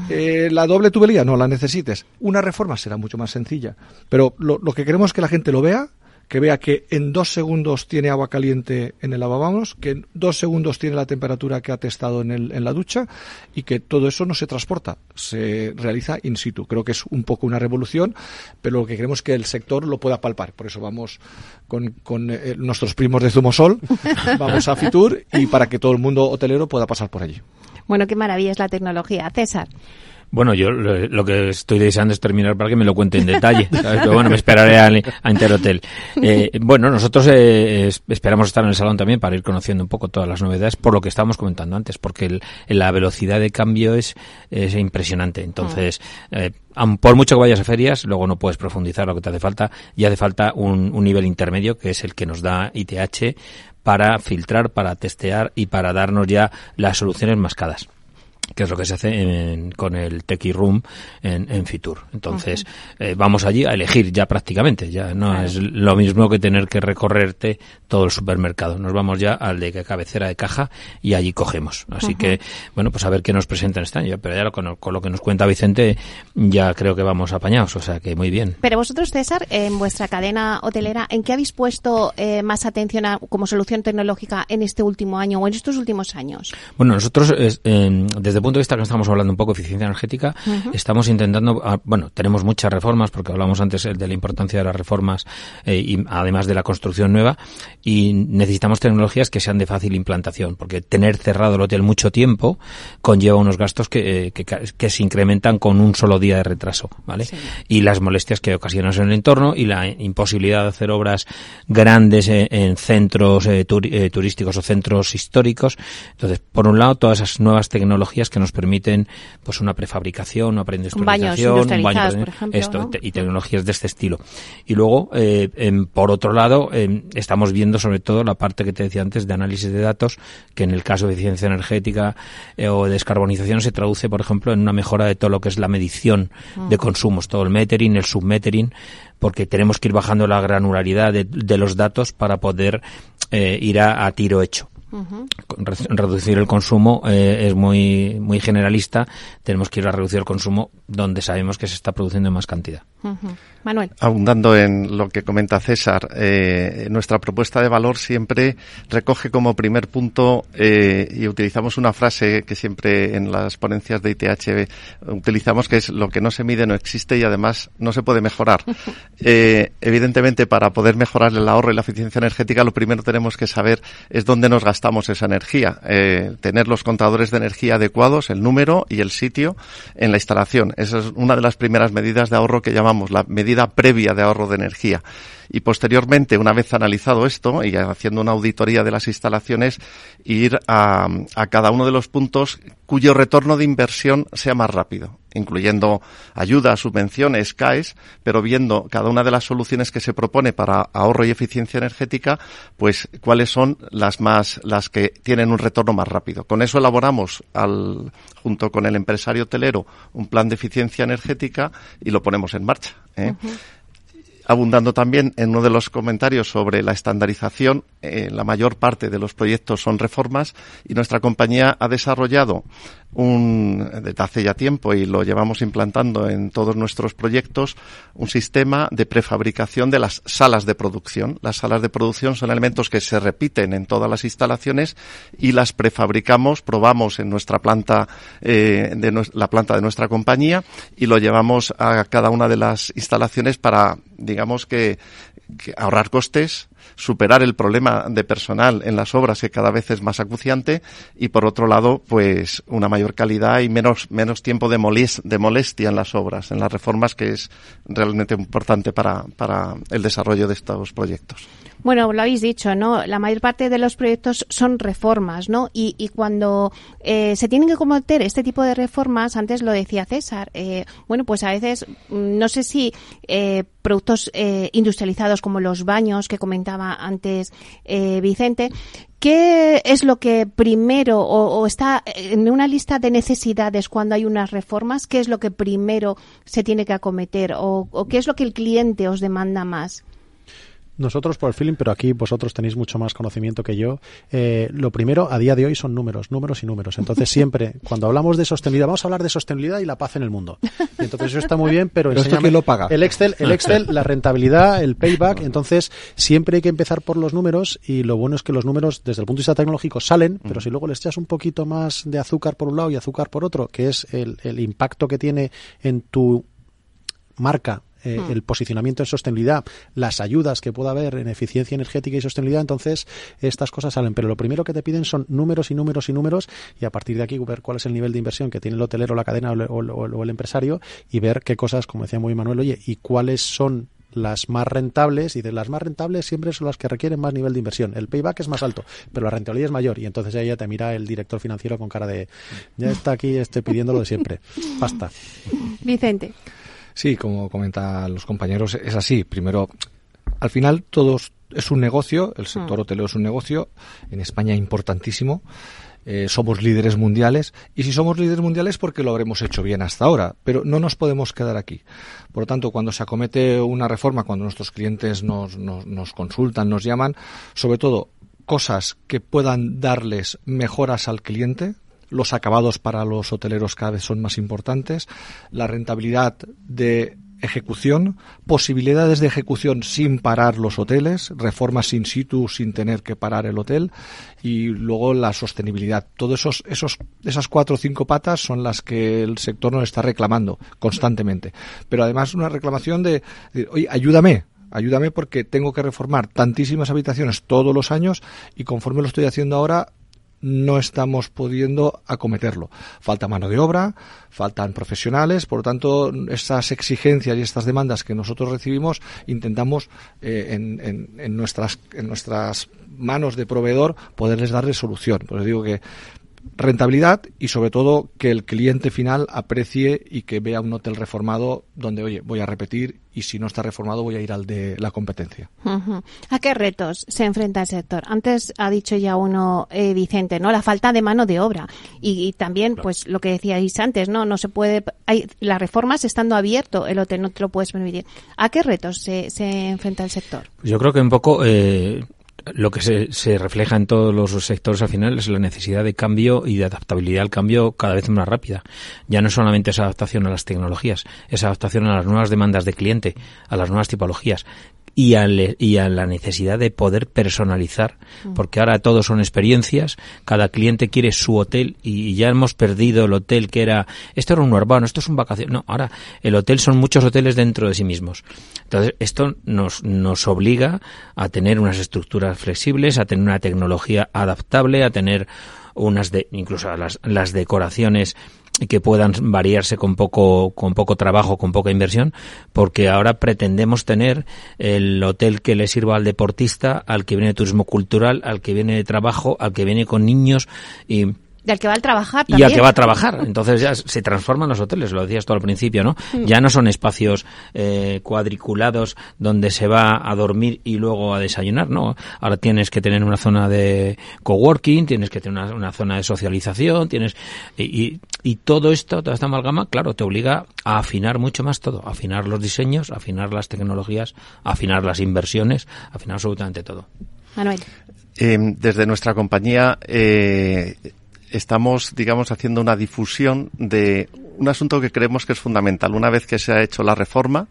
La doble tubería, no la necesites. Una reforma será mucho más sencilla. Pero lo que queremos es que la gente lo vea, que vea que en 2 segundos tiene agua caliente en el lavamanos, que en 2 segundos tiene la temperatura que ha testado en la ducha y que todo eso no se transporta, se realiza in situ. Creo que es un poco una revolución, pero lo que queremos es que el sector lo pueda palpar. Por eso vamos con nuestros primos de Zumosol, vamos a Fitur y para que todo el mundo hotelero pueda pasar por allí. Bueno, qué maravilla es la tecnología. César. Bueno, yo lo que estoy deseando es terminar para que me lo cuente en detalle, ¿sabes? Pero bueno, me esperaré a Interhotel. Bueno, nosotros esperamos estar en el salón también para ir conociendo un poco todas las novedades, por lo que estábamos comentando antes, porque la velocidad de cambio es impresionante. Entonces, por mucho que vayas a ferias, luego no puedes profundizar lo que te hace falta, y hace falta un nivel intermedio, que es el que nos da ITH, para filtrar, para testear y para darnos ya las soluciones mascadas, que es lo que se hace con el Techie Room en Fitur. Entonces, vamos allí a elegir ya prácticamente. Ya no es lo mismo que tener que recorrerte todo el supermercado. Nos vamos ya al de cabecera de caja y allí cogemos. Así que, bueno, pues a ver qué nos presentan este año. Pero ya con lo que nos cuenta Vicente, ya creo que vamos apañados. O sea que muy bien. Pero vosotros, César, en vuestra cadena hotelera, ¿en qué habéis puesto más atención como solución tecnológica en este último año o en estos últimos años? Bueno, nosotros, desde el punto de vista que estamos hablando un poco de eficiencia energética, estamos intentando, tenemos muchas reformas, porque hablamos antes de la importancia de las reformas y además de la construcción nueva, y necesitamos tecnologías que sean de fácil implantación, porque tener cerrado el hotel mucho tiempo conlleva unos gastos que se incrementan con un solo día de retraso, ¿vale? Sí. Y las molestias que ocasionan en el entorno y la imposibilidad de hacer obras grandes en centros turísticos o centros históricos. Entonces, por un lado, todas esas nuevas tecnologías que nos permiten pues una prefabricación, una preindustrialización, un baño, por ejemplo, ¿no? Y tecnologías de este estilo. Y luego, por otro lado, estamos viendo sobre todo la parte que te decía antes de análisis de datos, que en el caso de eficiencia energética o descarbonización se traduce, por ejemplo, en una mejora de todo lo que es la medición de consumos, todo el metering, el submetering, porque tenemos que ir bajando la granularidad de los datos para poder ir a tiro hecho. Reducir el consumo es muy generalista. Tenemos que ir a reducir el consumo donde sabemos que se está produciendo en más cantidad. Manuel. Abundando en lo que comenta César, nuestra propuesta de valor siempre recoge como primer punto, y utilizamos una frase que siempre en las ponencias de ITH utilizamos, que es: lo que no se mide no existe y además no se puede mejorar. Evidentemente, para poder mejorar el ahorro y la eficiencia energética, lo primero tenemos que saber es dónde nos gastamos esa energía, tener los contadores de energía adecuados, el número y el sitio en la instalación. Esa es una de las primeras medidas de ahorro que llamamos la medida previa de ahorro de energía. Y posteriormente, una vez analizado esto y haciendo una auditoría de las instalaciones, ir a cada uno de los puntos cuyo retorno de inversión sea más rápido, incluyendo ayudas, subvenciones, CAEs, pero viendo cada una de las soluciones que se propone para ahorro y eficiencia energética, pues cuáles son las que tienen un retorno más rápido. Con eso elaboramos junto con el empresario hotelero un plan de eficiencia energética y lo ponemos en marcha. Abundando también en uno de los comentarios sobre la estandarización, la mayor parte de los proyectos son reformas y nuestra compañía ha desarrollado desde hace ya tiempo, y lo llevamos implantando en todos nuestros proyectos, un sistema de prefabricación de las salas de producción. Las salas de producción son elementos que se repiten en todas las instalaciones y las prefabricamos, probamos en nuestra planta, la planta de nuestra compañía, y lo llevamos a cada una de las instalaciones para, digamos que ahorrar costes, superar el problema de personal en las obras, que cada vez es más acuciante, y por otro lado, pues una mayor calidad y menos tiempo de molestia en las obras, en las reformas, que es realmente importante para el desarrollo de estos proyectos. Bueno, lo habéis dicho, ¿no? La mayor parte de los proyectos son reformas, ¿no? Y cuando se tienen que cometer este tipo de reformas, antes lo decía César, bueno, pues a veces, no sé si productos industrializados como los baños que comentaba antes Vicente, ¿qué es lo que primero o está en una lista de necesidades cuando hay unas reformas? ¿Qué es lo que primero se tiene que acometer o qué es lo que el cliente os demanda más? Nosotros por el feeling, pero aquí vosotros tenéis mucho más conocimiento que yo. Lo primero, a día de hoy, son números y números. Entonces siempre, cuando hablamos de sostenibilidad, vamos a hablar de sostenibilidad y la paz en el mundo. Y entonces eso está muy bien, pero ¿esto quién lo paga? El Excel, la rentabilidad, el payback. Entonces siempre hay que empezar por los números, y lo bueno es que los números desde el punto de vista tecnológico salen, pero si luego les echas un poquito más de azúcar por un lado y azúcar por otro, que es el impacto que tiene en tu marca, el posicionamiento en sostenibilidad, las ayudas que pueda haber en eficiencia energética y sostenibilidad, entonces estas cosas salen. Pero lo primero que te piden son números y números y números, y a partir de aquí ver cuál es el nivel de inversión que tiene el hotelero, la cadena o el empresario, y ver qué cosas, como decía muy Manuel, oye, y cuáles son las más rentables, y de las más rentables siempre son las que requieren más nivel de inversión. El payback es más alto, pero la rentabilidad es mayor, y entonces ya te mira el director financiero con cara de ya está aquí, pidiendo lo de siempre. Basta. Vicente. Sí, como comentan los compañeros, es así. Primero, al final todos es un negocio, el sector hotelero es un negocio, en España importantísimo. Somos líderes mundiales, y si somos líderes mundiales porque lo habremos hecho bien hasta ahora, pero no nos podemos quedar aquí. Por lo tanto, cuando se acomete una reforma, cuando nuestros clientes nos consultan, nos llaman, sobre todo cosas que puedan darles mejoras al cliente. Los acabados para los hoteleros cada vez son más importantes, la rentabilidad de ejecución, posibilidades de ejecución sin parar los hoteles, reformas in situ sin tener que parar el hotel, y luego la sostenibilidad. Todas esas 4 o 5 patas son las que el sector nos está reclamando constantemente. Pero además una reclamación de oye, ayúdame porque tengo que reformar tantísimas habitaciones todos los años, y conforme lo estoy haciendo ahora no estamos pudiendo acometerlo. Falta mano de obra, faltan profesionales, por lo tanto, estas exigencias y estas demandas que nosotros recibimos, intentamos en nuestras manos de proveedor poderles darles solución. Pues digo que rentabilidad, y sobre todo que el cliente final aprecie y que vea un hotel reformado donde, oye, voy a repetir, y si no está reformado voy a ir al de la competencia. Uh-huh. ¿A qué retos se enfrenta el sector? Antes ha dicho ya uno, Vicente, ¿no? La falta de mano de obra, y también, claro, pues lo que decíais antes, no se puede, hay las reformas estando abierto, el hotel no te lo puedes permitir. ¿A qué retos se enfrenta el sector? Yo creo que un poco lo que se refleja en todos los sectores al final es la necesidad de cambio y de adaptabilidad al cambio cada vez más rápida. Ya no solamente es adaptación a las tecnologías, es adaptación a las nuevas demandas de cliente, a las nuevas tipologías, y a la necesidad de poder personalizar, porque ahora todo son experiencias, cada cliente quiere su hotel, y ya hemos perdido el hotel que era, esto era un urbano, esto es un vacaciones, no, ahora el hotel son muchos hoteles dentro de sí mismos. Entonces esto nos obliga a tener unas estructuras flexibles, a tener una tecnología adaptable, a tener incluso las decoraciones que puedan variarse con poco trabajo, con poca inversión, porque ahora pretendemos tener el hotel que le sirva al deportista, al que viene de turismo cultural, al que viene de trabajo, al que viene con niños y al que va a trabajar también. Y al que va a trabajar. Entonces ya se transforman los hoteles, lo decías tú al principio, ¿no? Ya no son espacios cuadriculados donde se va a dormir y luego a desayunar, ¿no? Ahora tienes que tener una zona de coworking, tienes que tener una zona de socialización, y todo esto, toda esta amalgama, claro, te obliga a afinar mucho más todo, a afinar los diseños, a afinar las tecnologías, a afinar las inversiones, a afinar absolutamente todo. Manuel. Desde nuestra compañía estamos, digamos, haciendo una difusión de un asunto que creemos que es fundamental. Una vez que se ha hecho la reforma,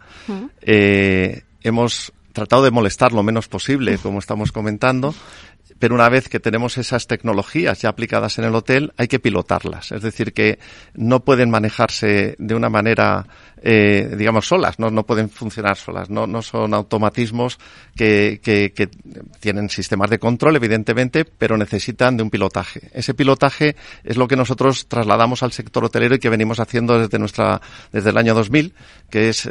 hemos tratado de molestar lo menos posible, como estamos comentando, pero una vez que tenemos esas tecnologías ya aplicadas en el hotel, hay que pilotarlas. Es decir, que no pueden manejarse de una manera, digamos, solas, no pueden funcionar solas, no son automatismos que tienen sistemas de control, evidentemente, pero necesitan de un pilotaje. Ese pilotaje es lo que nosotros trasladamos al sector hotelero y que venimos haciendo desde el año 2000, que es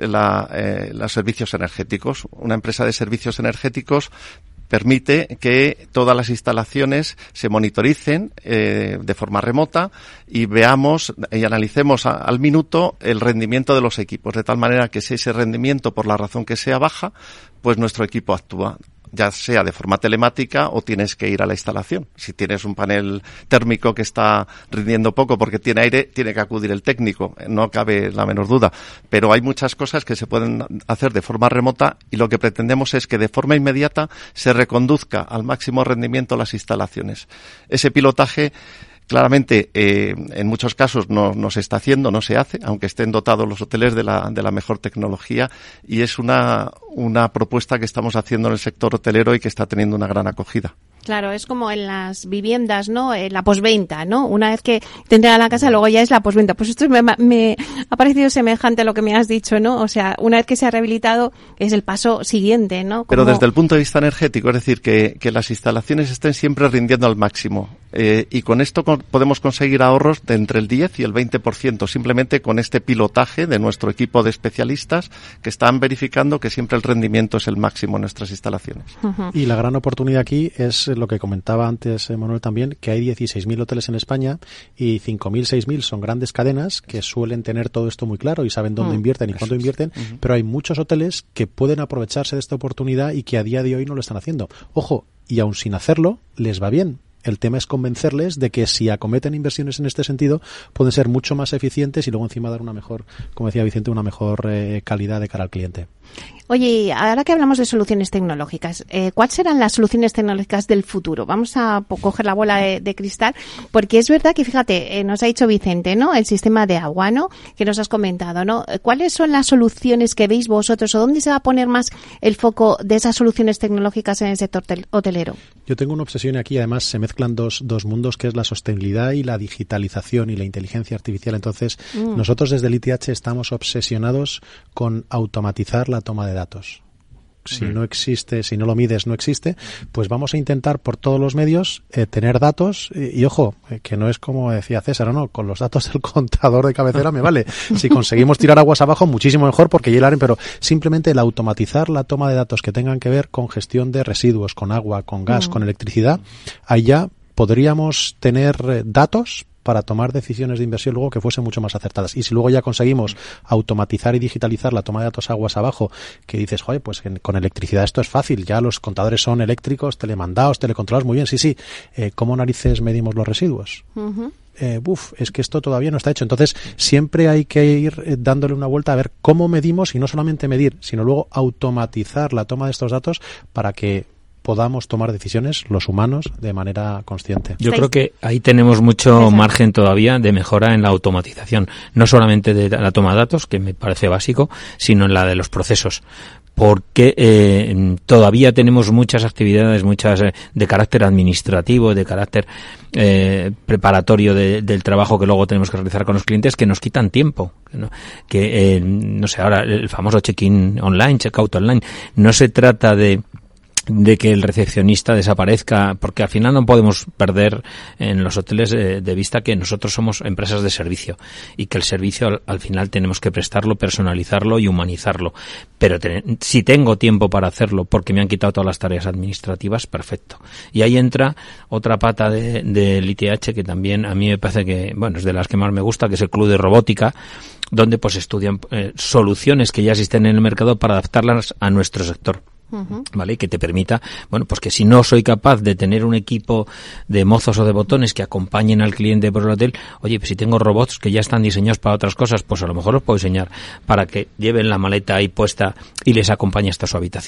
los servicios energéticos. Una empresa de servicios energéticos permite que todas las instalaciones se monitoricen de forma remota y veamos y analicemos al minuto el rendimiento de los equipos, de tal manera que si ese rendimiento, por la razón que sea, baja, pues nuestro equipo actúa, ya sea de forma telemática o tienes que ir a la instalación. Si tienes un panel térmico que está rindiendo poco porque tiene aire, tiene que acudir el técnico, no cabe la menor duda. Pero hay muchas cosas que se pueden hacer de forma remota y lo que pretendemos es que de forma inmediata se reconduzca al máximo rendimiento las instalaciones. Ese pilotaje, claramente, en muchos casos no se está haciendo, no se hace, aunque estén dotados los hoteles de la mejor tecnología, y es una propuesta que estamos haciendo en el sector hotelero y que está teniendo una gran acogida. Claro, es como en las viviendas, ¿no? La posventa, ¿no? Una vez que te entregan la casa, luego ya es la posventa. Pues esto me ha parecido semejante a lo que me has dicho, ¿no? O sea, una vez que se ha rehabilitado, es el paso siguiente, ¿no? Pero desde el punto de vista energético, es decir, que las instalaciones estén siempre rindiendo al máximo. Y con esto podemos conseguir ahorros de entre el 10 y el 20%, simplemente con este pilotaje de nuestro equipo de especialistas que están verificando que siempre el rendimiento es el máximo en nuestras instalaciones. Uh-huh. Y la gran oportunidad aquí es lo que comentaba antes Manuel también, que hay 16.000 hoteles en España y 5.000, 6.000 son grandes cadenas que suelen tener todo esto muy claro y saben dónde invierten y cuándo invierten, pero hay muchos hoteles que pueden aprovecharse de esta oportunidad y que a día de hoy no lo están haciendo. Ojo, y aun sin hacerlo, les va bien. El tema es convencerles de que si acometen inversiones en este sentido pueden ser mucho más eficientes y luego encima dar una mejor, como decía Vicente, una mejor calidad de cara al cliente. Oye, ahora que hablamos de soluciones tecnológicas, ¿cuáles serán las soluciones tecnológicas del futuro? Vamos a coger la bola de cristal, porque es verdad que, fíjate, nos ha dicho Vicente, ¿no? El sistema de agua, ¿no? Que nos has comentado, ¿no? ¿Cuáles son las soluciones que veis vosotros o dónde se va a poner más el foco de esas soluciones tecnológicas en el sector hotelero? Yo tengo una obsesión aquí, además se mezclan dos mundos, que es la sostenibilidad y la digitalización y la inteligencia artificial. Entonces, nosotros desde el ITH estamos obsesionados con automatizar la toma de datos. Si no existe, si no lo mides, no existe, pues vamos a intentar por todos los medios tener datos y ojo, que no es como decía César, no, con los datos del contador de cabecera me vale. Si conseguimos tirar aguas abajo, muchísimo mejor porque hielaren, pero simplemente el automatizar la toma de datos que tengan que ver con gestión de residuos, con agua, con gas, con electricidad, ahí ya podríamos tener datos para tomar decisiones de inversión luego que fuesen mucho más acertadas. Y si luego ya conseguimos automatizar y digitalizar la toma de datos aguas abajo, que dices, joder, pues con electricidad esto es fácil, ya los contadores son eléctricos, telemandados, telecontrolados, muy bien, sí. ¿Cómo narices medimos los residuos? Es que esto todavía no está hecho. Entonces, siempre hay que ir dándole una vuelta a ver cómo medimos y no solamente medir, sino luego automatizar la toma de estos datos para que podamos tomar decisiones, los humanos, de manera consciente. Yo creo que ahí tenemos mucho margen todavía de mejora en la automatización, no solamente de la toma de datos, que me parece básico, sino en la de los procesos. Porque todavía tenemos muchas actividades, muchas de carácter administrativo, de carácter preparatorio del trabajo que luego tenemos que realizar con los clientes, que nos quitan tiempo, ¿no? Que no sé, ahora el famoso check-in online, check-out online, no se trata de que el recepcionista desaparezca, porque al final no podemos perder en los hoteles de vista que nosotros somos empresas de servicio y que el servicio al final tenemos que prestarlo, personalizarlo y humanizarlo. Pero si tengo tiempo para hacerlo porque me han quitado todas las tareas administrativas, perfecto. Y ahí entra otra pata del ITH que también a mí me parece que, bueno, es de las que más me gusta, que es el Club de Robótica, donde pues estudian soluciones que ya existen en el mercado para adaptarlas a nuestro sector. ¿Vale? Y que te permita, bueno, pues que si no soy capaz de tener un equipo de mozos o de botones que acompañen al cliente por el hotel, oye, pues si tengo robots que ya están diseñados para otras cosas, pues a lo mejor los puedo diseñar para que lleven la maleta ahí puesta y les acompañe hasta su habitación.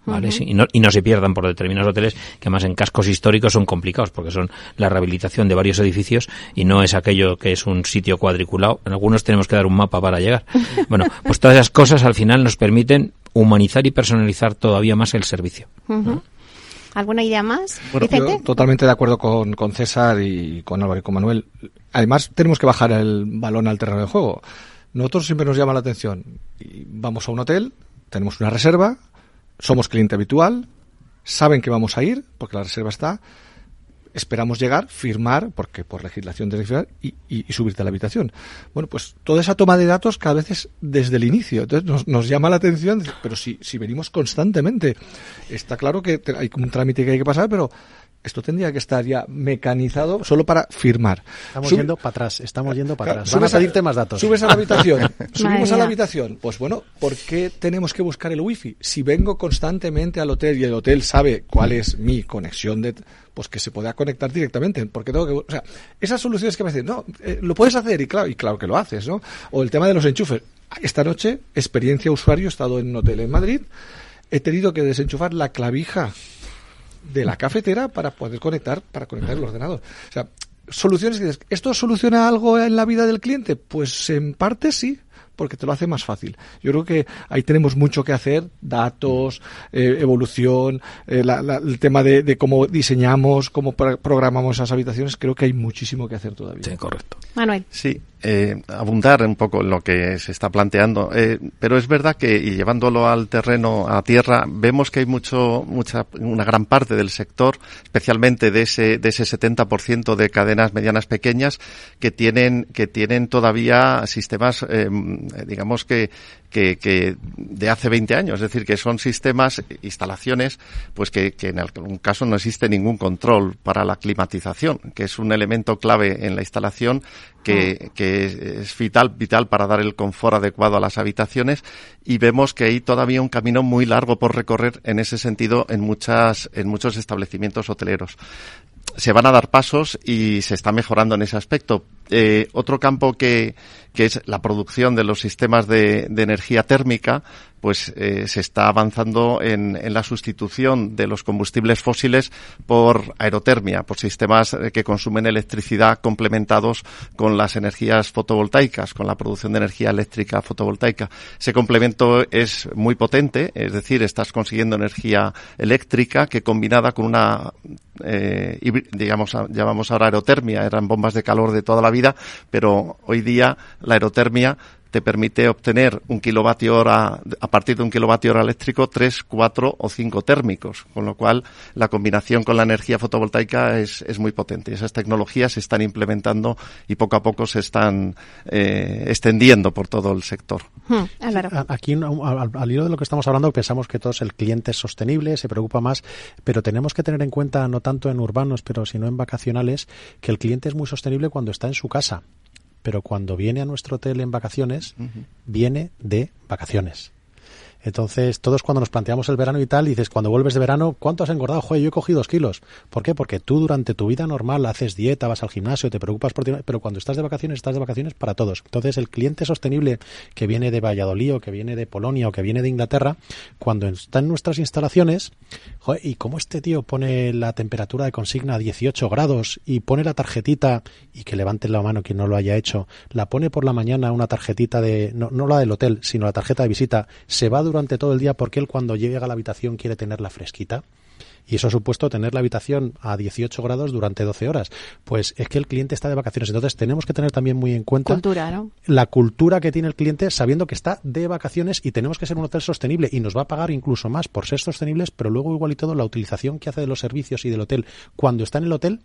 ¿vale? Sí, y no se pierdan por determinados hoteles que además en cascos históricos son complicados porque son la rehabilitación de varios edificios y no es aquello que es un sitio cuadriculado. En algunos tenemos que dar un mapa para llegar. Bueno, pues todas esas cosas al final nos permiten humanizar y personalizar todavía más el servicio. ¿Alguna idea más, bueno, Vicente? Yo totalmente de acuerdo con César y con Álvaro y con Manuel. Además, tenemos que bajar el balón al terreno de juego. Nosotros siempre nos llama la atención. Vamos a un hotel, tenemos una reserva, somos cliente habitual, saben que vamos a ir, porque la reserva está, esperamos llegar, firmar, porque por legislación tenemos que firmar, y subirte a la habitación. Bueno, pues toda esa toma de datos cada vez es desde el inicio. Entonces nos llama la atención, pero si venimos constantemente, está claro que hay un trámite que hay que pasar, pero esto tendría que estar ya mecanizado solo para firmar. Estamos yendo para atrás. Van a pedirte más datos. Subes a la habitación. Subimos a la habitación. Pues bueno, ¿por qué tenemos que buscar el wifi? Si vengo constantemente al hotel y el hotel sabe cuál es mi conexión pues que se pueda conectar directamente. Porque tengo que, o sea, esas soluciones que me dicen, no, lo puedes hacer y claro que lo haces, ¿no? O el tema de los enchufes. Esta noche, experiencia usuario, he estado en un hotel en Madrid, he tenido que desenchufar la clavija de la cafetera para poder conectar el ordenador. O sea, soluciones que dices, ¿esto soluciona algo en la vida del cliente? Pues en parte sí, porque te lo hace más fácil. Yo creo que ahí tenemos mucho que hacer, datos, evolución, el tema de cómo diseñamos, cómo programamos esas habitaciones, creo que hay muchísimo que hacer todavía. Sí, correcto. Manuel. Sí, abundar un poco en lo que se está planteando, pero es verdad que, y llevándolo al terreno, a tierra, vemos que hay una gran parte del sector, especialmente de ese 70% de cadenas medianas pequeñas, que tienen todavía sistemas, digamos que de hace 20 años, es decir, que son sistemas, instalaciones, pues que en algún caso no existe ningún control para la climatización, que es un elemento clave en la instalación que es vital para dar el confort adecuado a las habitaciones, y vemos que hay todavía un camino muy largo por recorrer en ese sentido en muchos establecimientos hoteleros. Se van a dar pasos y se está mejorando en ese aspecto. Otro campo que es la producción de los sistemas de energía térmica, pues se está avanzando en la sustitución de los combustibles fósiles por aerotermia, por sistemas que consumen electricidad complementados con las energías fotovoltaicas, con la producción de energía eléctrica fotovoltaica. Ese complemento es muy potente, es decir, estás consiguiendo energía eléctrica que combinada con una llamamos ahora aerotermia, eran bombas de calor de toda la vida, pero hoy día la aerotermia te permite obtener un kilovatio hora, a partir de un kilovatio hora eléctrico, 3, 4 o 5 térmicos, con lo cual la combinación con la energía fotovoltaica es muy potente. Esas tecnologías se están implementando y poco a poco se están extendiendo por todo el sector. Aquí, al hilo de lo que estamos hablando, pensamos que todo el cliente es sostenible, se preocupa más, pero tenemos que tener en cuenta, no tanto en urbanos, pero sino en vacacionales, que el cliente es muy sostenible cuando está en su casa. Pero cuando viene a nuestro hotel en vacaciones, viene de vacaciones. Entonces, todos cuando nos planteamos el verano y tal, dices, cuando vuelves de verano, ¿cuánto has engordado? Joder, yo he cogido 2 kilos. ¿Por qué? Porque tú durante tu vida normal haces dieta, vas al gimnasio, te preocupas por ti, pero cuando estás de vacaciones para todos. Entonces, el cliente sostenible que viene de Valladolid o que viene de Polonia o que viene de Inglaterra, cuando está en nuestras instalaciones, joder, y como este tío pone la temperatura de consigna a 18 grados y pone la tarjetita, y que levanten la mano quien no lo haya hecho, la pone por la mañana una tarjetita no la del hotel, sino la tarjeta de visita, se va durante todo el día porque él cuando llega a la habitación quiere tenerla fresquita. Y eso ha supuesto tener la habitación a 18 grados durante 12 horas. Pues es que el cliente está de vacaciones. Entonces tenemos que tener también muy en cuenta la cultura que tiene el cliente sabiendo que está de vacaciones, y tenemos que ser un hotel sostenible y nos va a pagar incluso más por ser sostenibles, pero luego igual y todo la utilización que hace de los servicios y del hotel cuando está en el hotel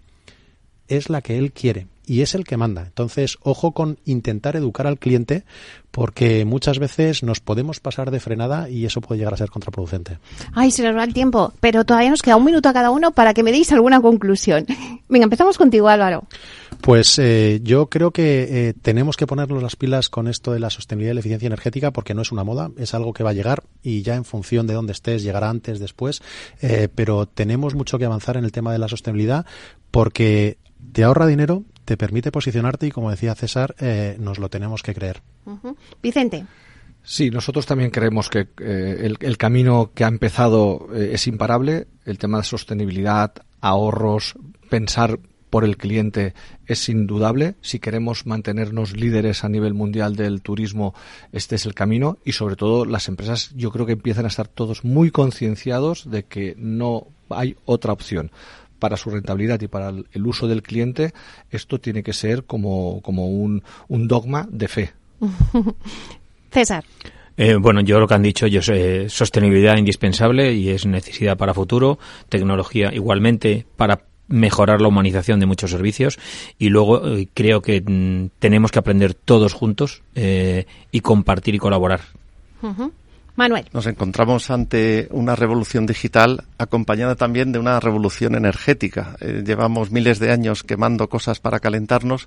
es la que él quiere y es el que manda. Entonces, ojo con intentar educar al cliente, porque muchas veces nos podemos pasar de frenada y eso puede llegar a ser contraproducente. Ay, se nos va el tiempo, pero todavía nos queda 1 minuto a cada uno para que me deis alguna conclusión. Venga, empezamos contigo, Álvaro. Pues yo creo que tenemos que ponernos las pilas con esto de la sostenibilidad y la eficiencia energética, porque no es una moda, es algo que va a llegar y ya en función de dónde estés llegará antes, después, pero tenemos mucho que avanzar en el tema de la sostenibilidad porque te ahorra dinero, te permite posicionarte y, como decía César, nos lo tenemos que creer. Vicente. Sí, nosotros también creemos que el camino que ha empezado es imparable. El tema de sostenibilidad, ahorros, pensar por el cliente es indudable. Si queremos mantenernos líderes a nivel mundial del turismo, este es el camino. Y sobre todo las empresas, yo creo que empiezan a estar todos muy concienciados de que no hay otra opción. Para su rentabilidad y para el uso del cliente, esto tiene que ser como un dogma de fe. César. Bueno, yo lo que han dicho, sostenibilidad indispensable y es necesidad para futuro, tecnología igualmente para mejorar la humanización de muchos servicios y luego creo que tenemos que aprender todos juntos y compartir y colaborar. Manuel. Nos encontramos ante una revolución digital acompañada también de una revolución energética. Llevamos miles de años quemando cosas para calentarnos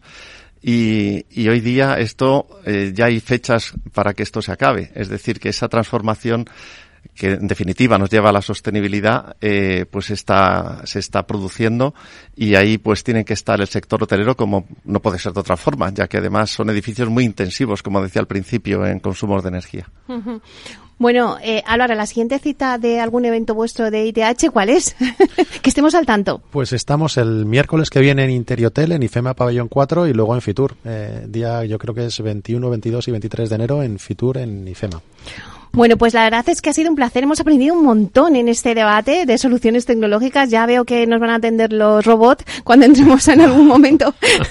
y hoy día esto ya hay fechas para que esto se acabe. Es decir, que esa transformación que en definitiva nos lleva a la sostenibilidad, pues se está produciendo y ahí pues tiene que estar el sector hotelero como no puede ser de otra forma, ya que además son edificios muy intensivos, como decía al principio, en consumos de energía. Bueno, Álvaro, la siguiente cita de algún evento vuestro de ITH, ¿cuál es? Que estemos al tanto. Pues estamos el miércoles que viene en Interiotel, en IFEMA Pabellón 4 y luego en Fitur. Día, yo creo que es 21, 22 y 23 de enero en Fitur, en IFEMA. Bueno, pues la verdad es que ha sido un placer. Hemos aprendido un montón en este debate de soluciones tecnológicas. Ya veo que nos van a atender los robots cuando entremos en algún momento.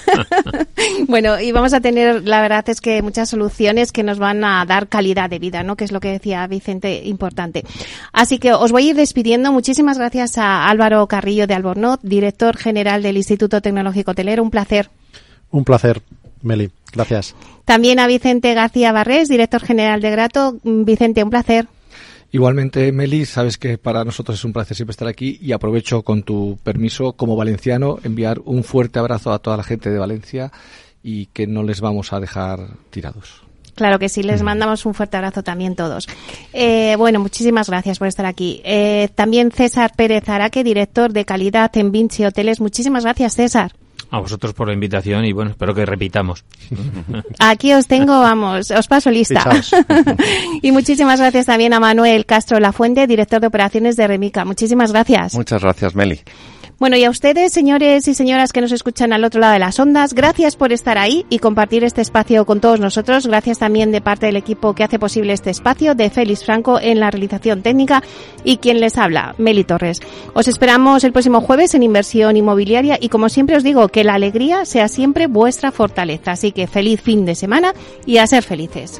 Bueno, y vamos a tener, la verdad es que muchas soluciones que nos van a dar calidad de vida, ¿no? Que es lo que decía Vicente, importante. Así que os voy a ir despidiendo. Muchísimas gracias a Álvaro Carrillo de Albornoz, director general del Instituto Tecnológico Hotelero. Un placer. Un placer, Meli. Gracias. También a Vicente García Barrés, director general de Grato. Vicente, un placer. Igualmente, Meli, sabes que para nosotros es un placer siempre estar aquí y aprovecho con tu permiso como valenciano enviar un fuerte abrazo a toda la gente de Valencia y que no les vamos a dejar tirados. Claro que sí, les mandamos un fuerte abrazo también todos. Bueno, muchísimas gracias por estar aquí. También César Pérez Araque, director de calidad en Vinci Hoteles. Muchísimas gracias, César. A vosotros por la invitación y bueno, espero que repitamos. Aquí os tengo, vamos, os paso lista. Y muchísimas gracias también a Manuel Castro Lafuente, director de operaciones de Remica. Muchísimas gracias. Muchas gracias, Meli. Bueno, y a ustedes, señores y señoras que nos escuchan al otro lado de las ondas, gracias por estar ahí y compartir este espacio con todos nosotros. Gracias también de parte del equipo que hace posible este espacio, de Félix Franco en la realización técnica y quien les habla, Meli Torres. Os esperamos el próximo jueves en Inversión Inmobiliaria y como siempre os digo, que la alegría sea siempre vuestra fortaleza. Así que feliz fin de semana y a ser felices.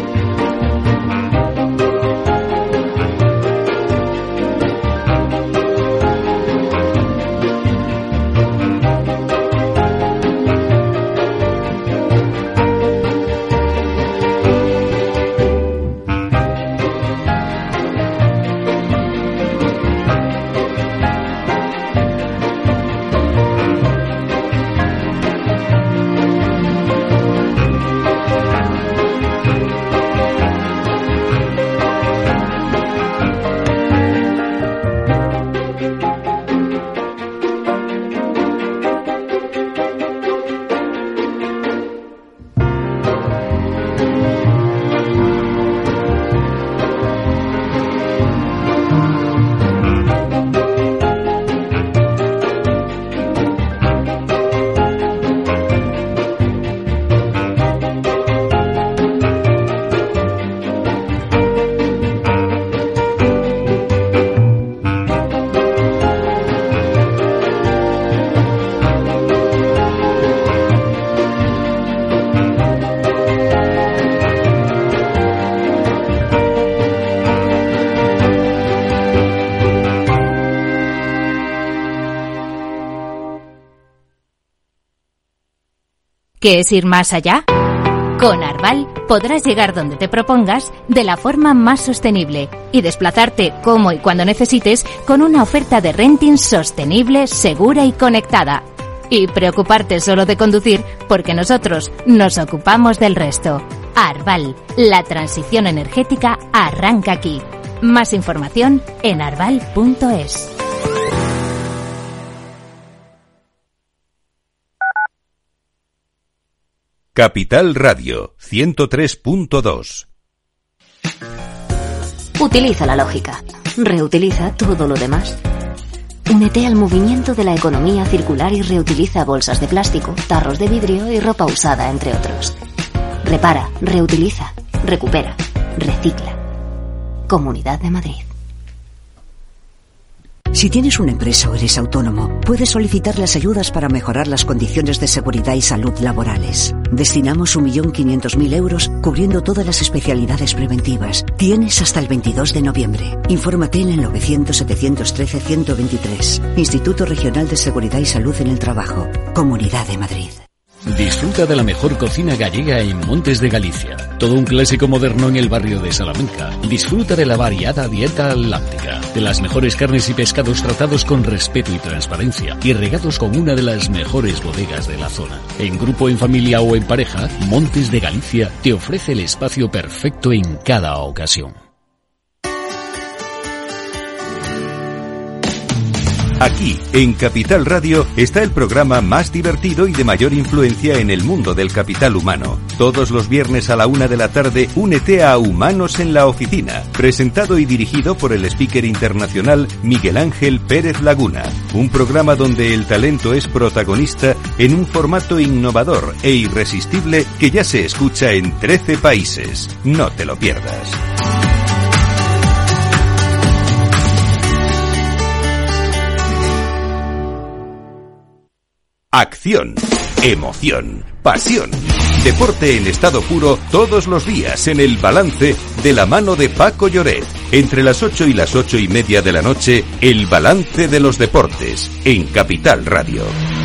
¿Qué es ir más allá? Con Arval podrás llegar donde te propongas de la forma más sostenible y desplazarte como y cuando necesites con una oferta de renting sostenible, segura y conectada. Y preocuparte solo de conducir porque nosotros nos ocupamos del resto. Arval, la transición energética arranca aquí. Más información en arval.es. Capital Radio 103.2 Utiliza la lógica. Reutiliza todo lo demás. Únete al movimiento de la economía circular y reutiliza bolsas de plástico, tarros de vidrio y ropa usada, entre otros. Repara, reutiliza, recupera, recicla. Comunidad de Madrid. Si tienes una empresa o eres autónomo, puedes solicitar las ayudas para mejorar las condiciones de seguridad y salud laborales. Destinamos 1.500.000 euros cubriendo todas las especialidades preventivas. Tienes hasta el 22 de noviembre. Infórmate en el 900-713-123. Instituto Regional de Seguridad y Salud en el Trabajo. Comunidad de Madrid. Disfruta de la mejor cocina gallega en Montes de Galicia. Todo un clásico moderno en el barrio de Salamanca. Disfruta de la variada dieta láctica, de las mejores carnes y pescados tratados con respeto y transparencia y regados con una de las mejores bodegas de la zona. En grupo, en familia o en pareja, Montes de Galicia te ofrece el espacio perfecto en cada ocasión. Aquí, en Capital Radio, está el programa más divertido y de mayor influencia en el mundo del capital humano. Todos los viernes a la 1 de la tarde, únete a Humanos en la Oficina, presentado y dirigido por el speaker internacional Miguel Ángel Pérez Laguna. Un programa donde el talento es protagonista en un formato innovador e irresistible que ya se escucha en 13 países. No te lo pierdas. Acción, emoción, pasión. Deporte en estado puro todos los días en El Balance de la mano de Paco Lloret. Entre las 8 y las 8:30 de la noche, El Balance de los Deportes en Capital Radio.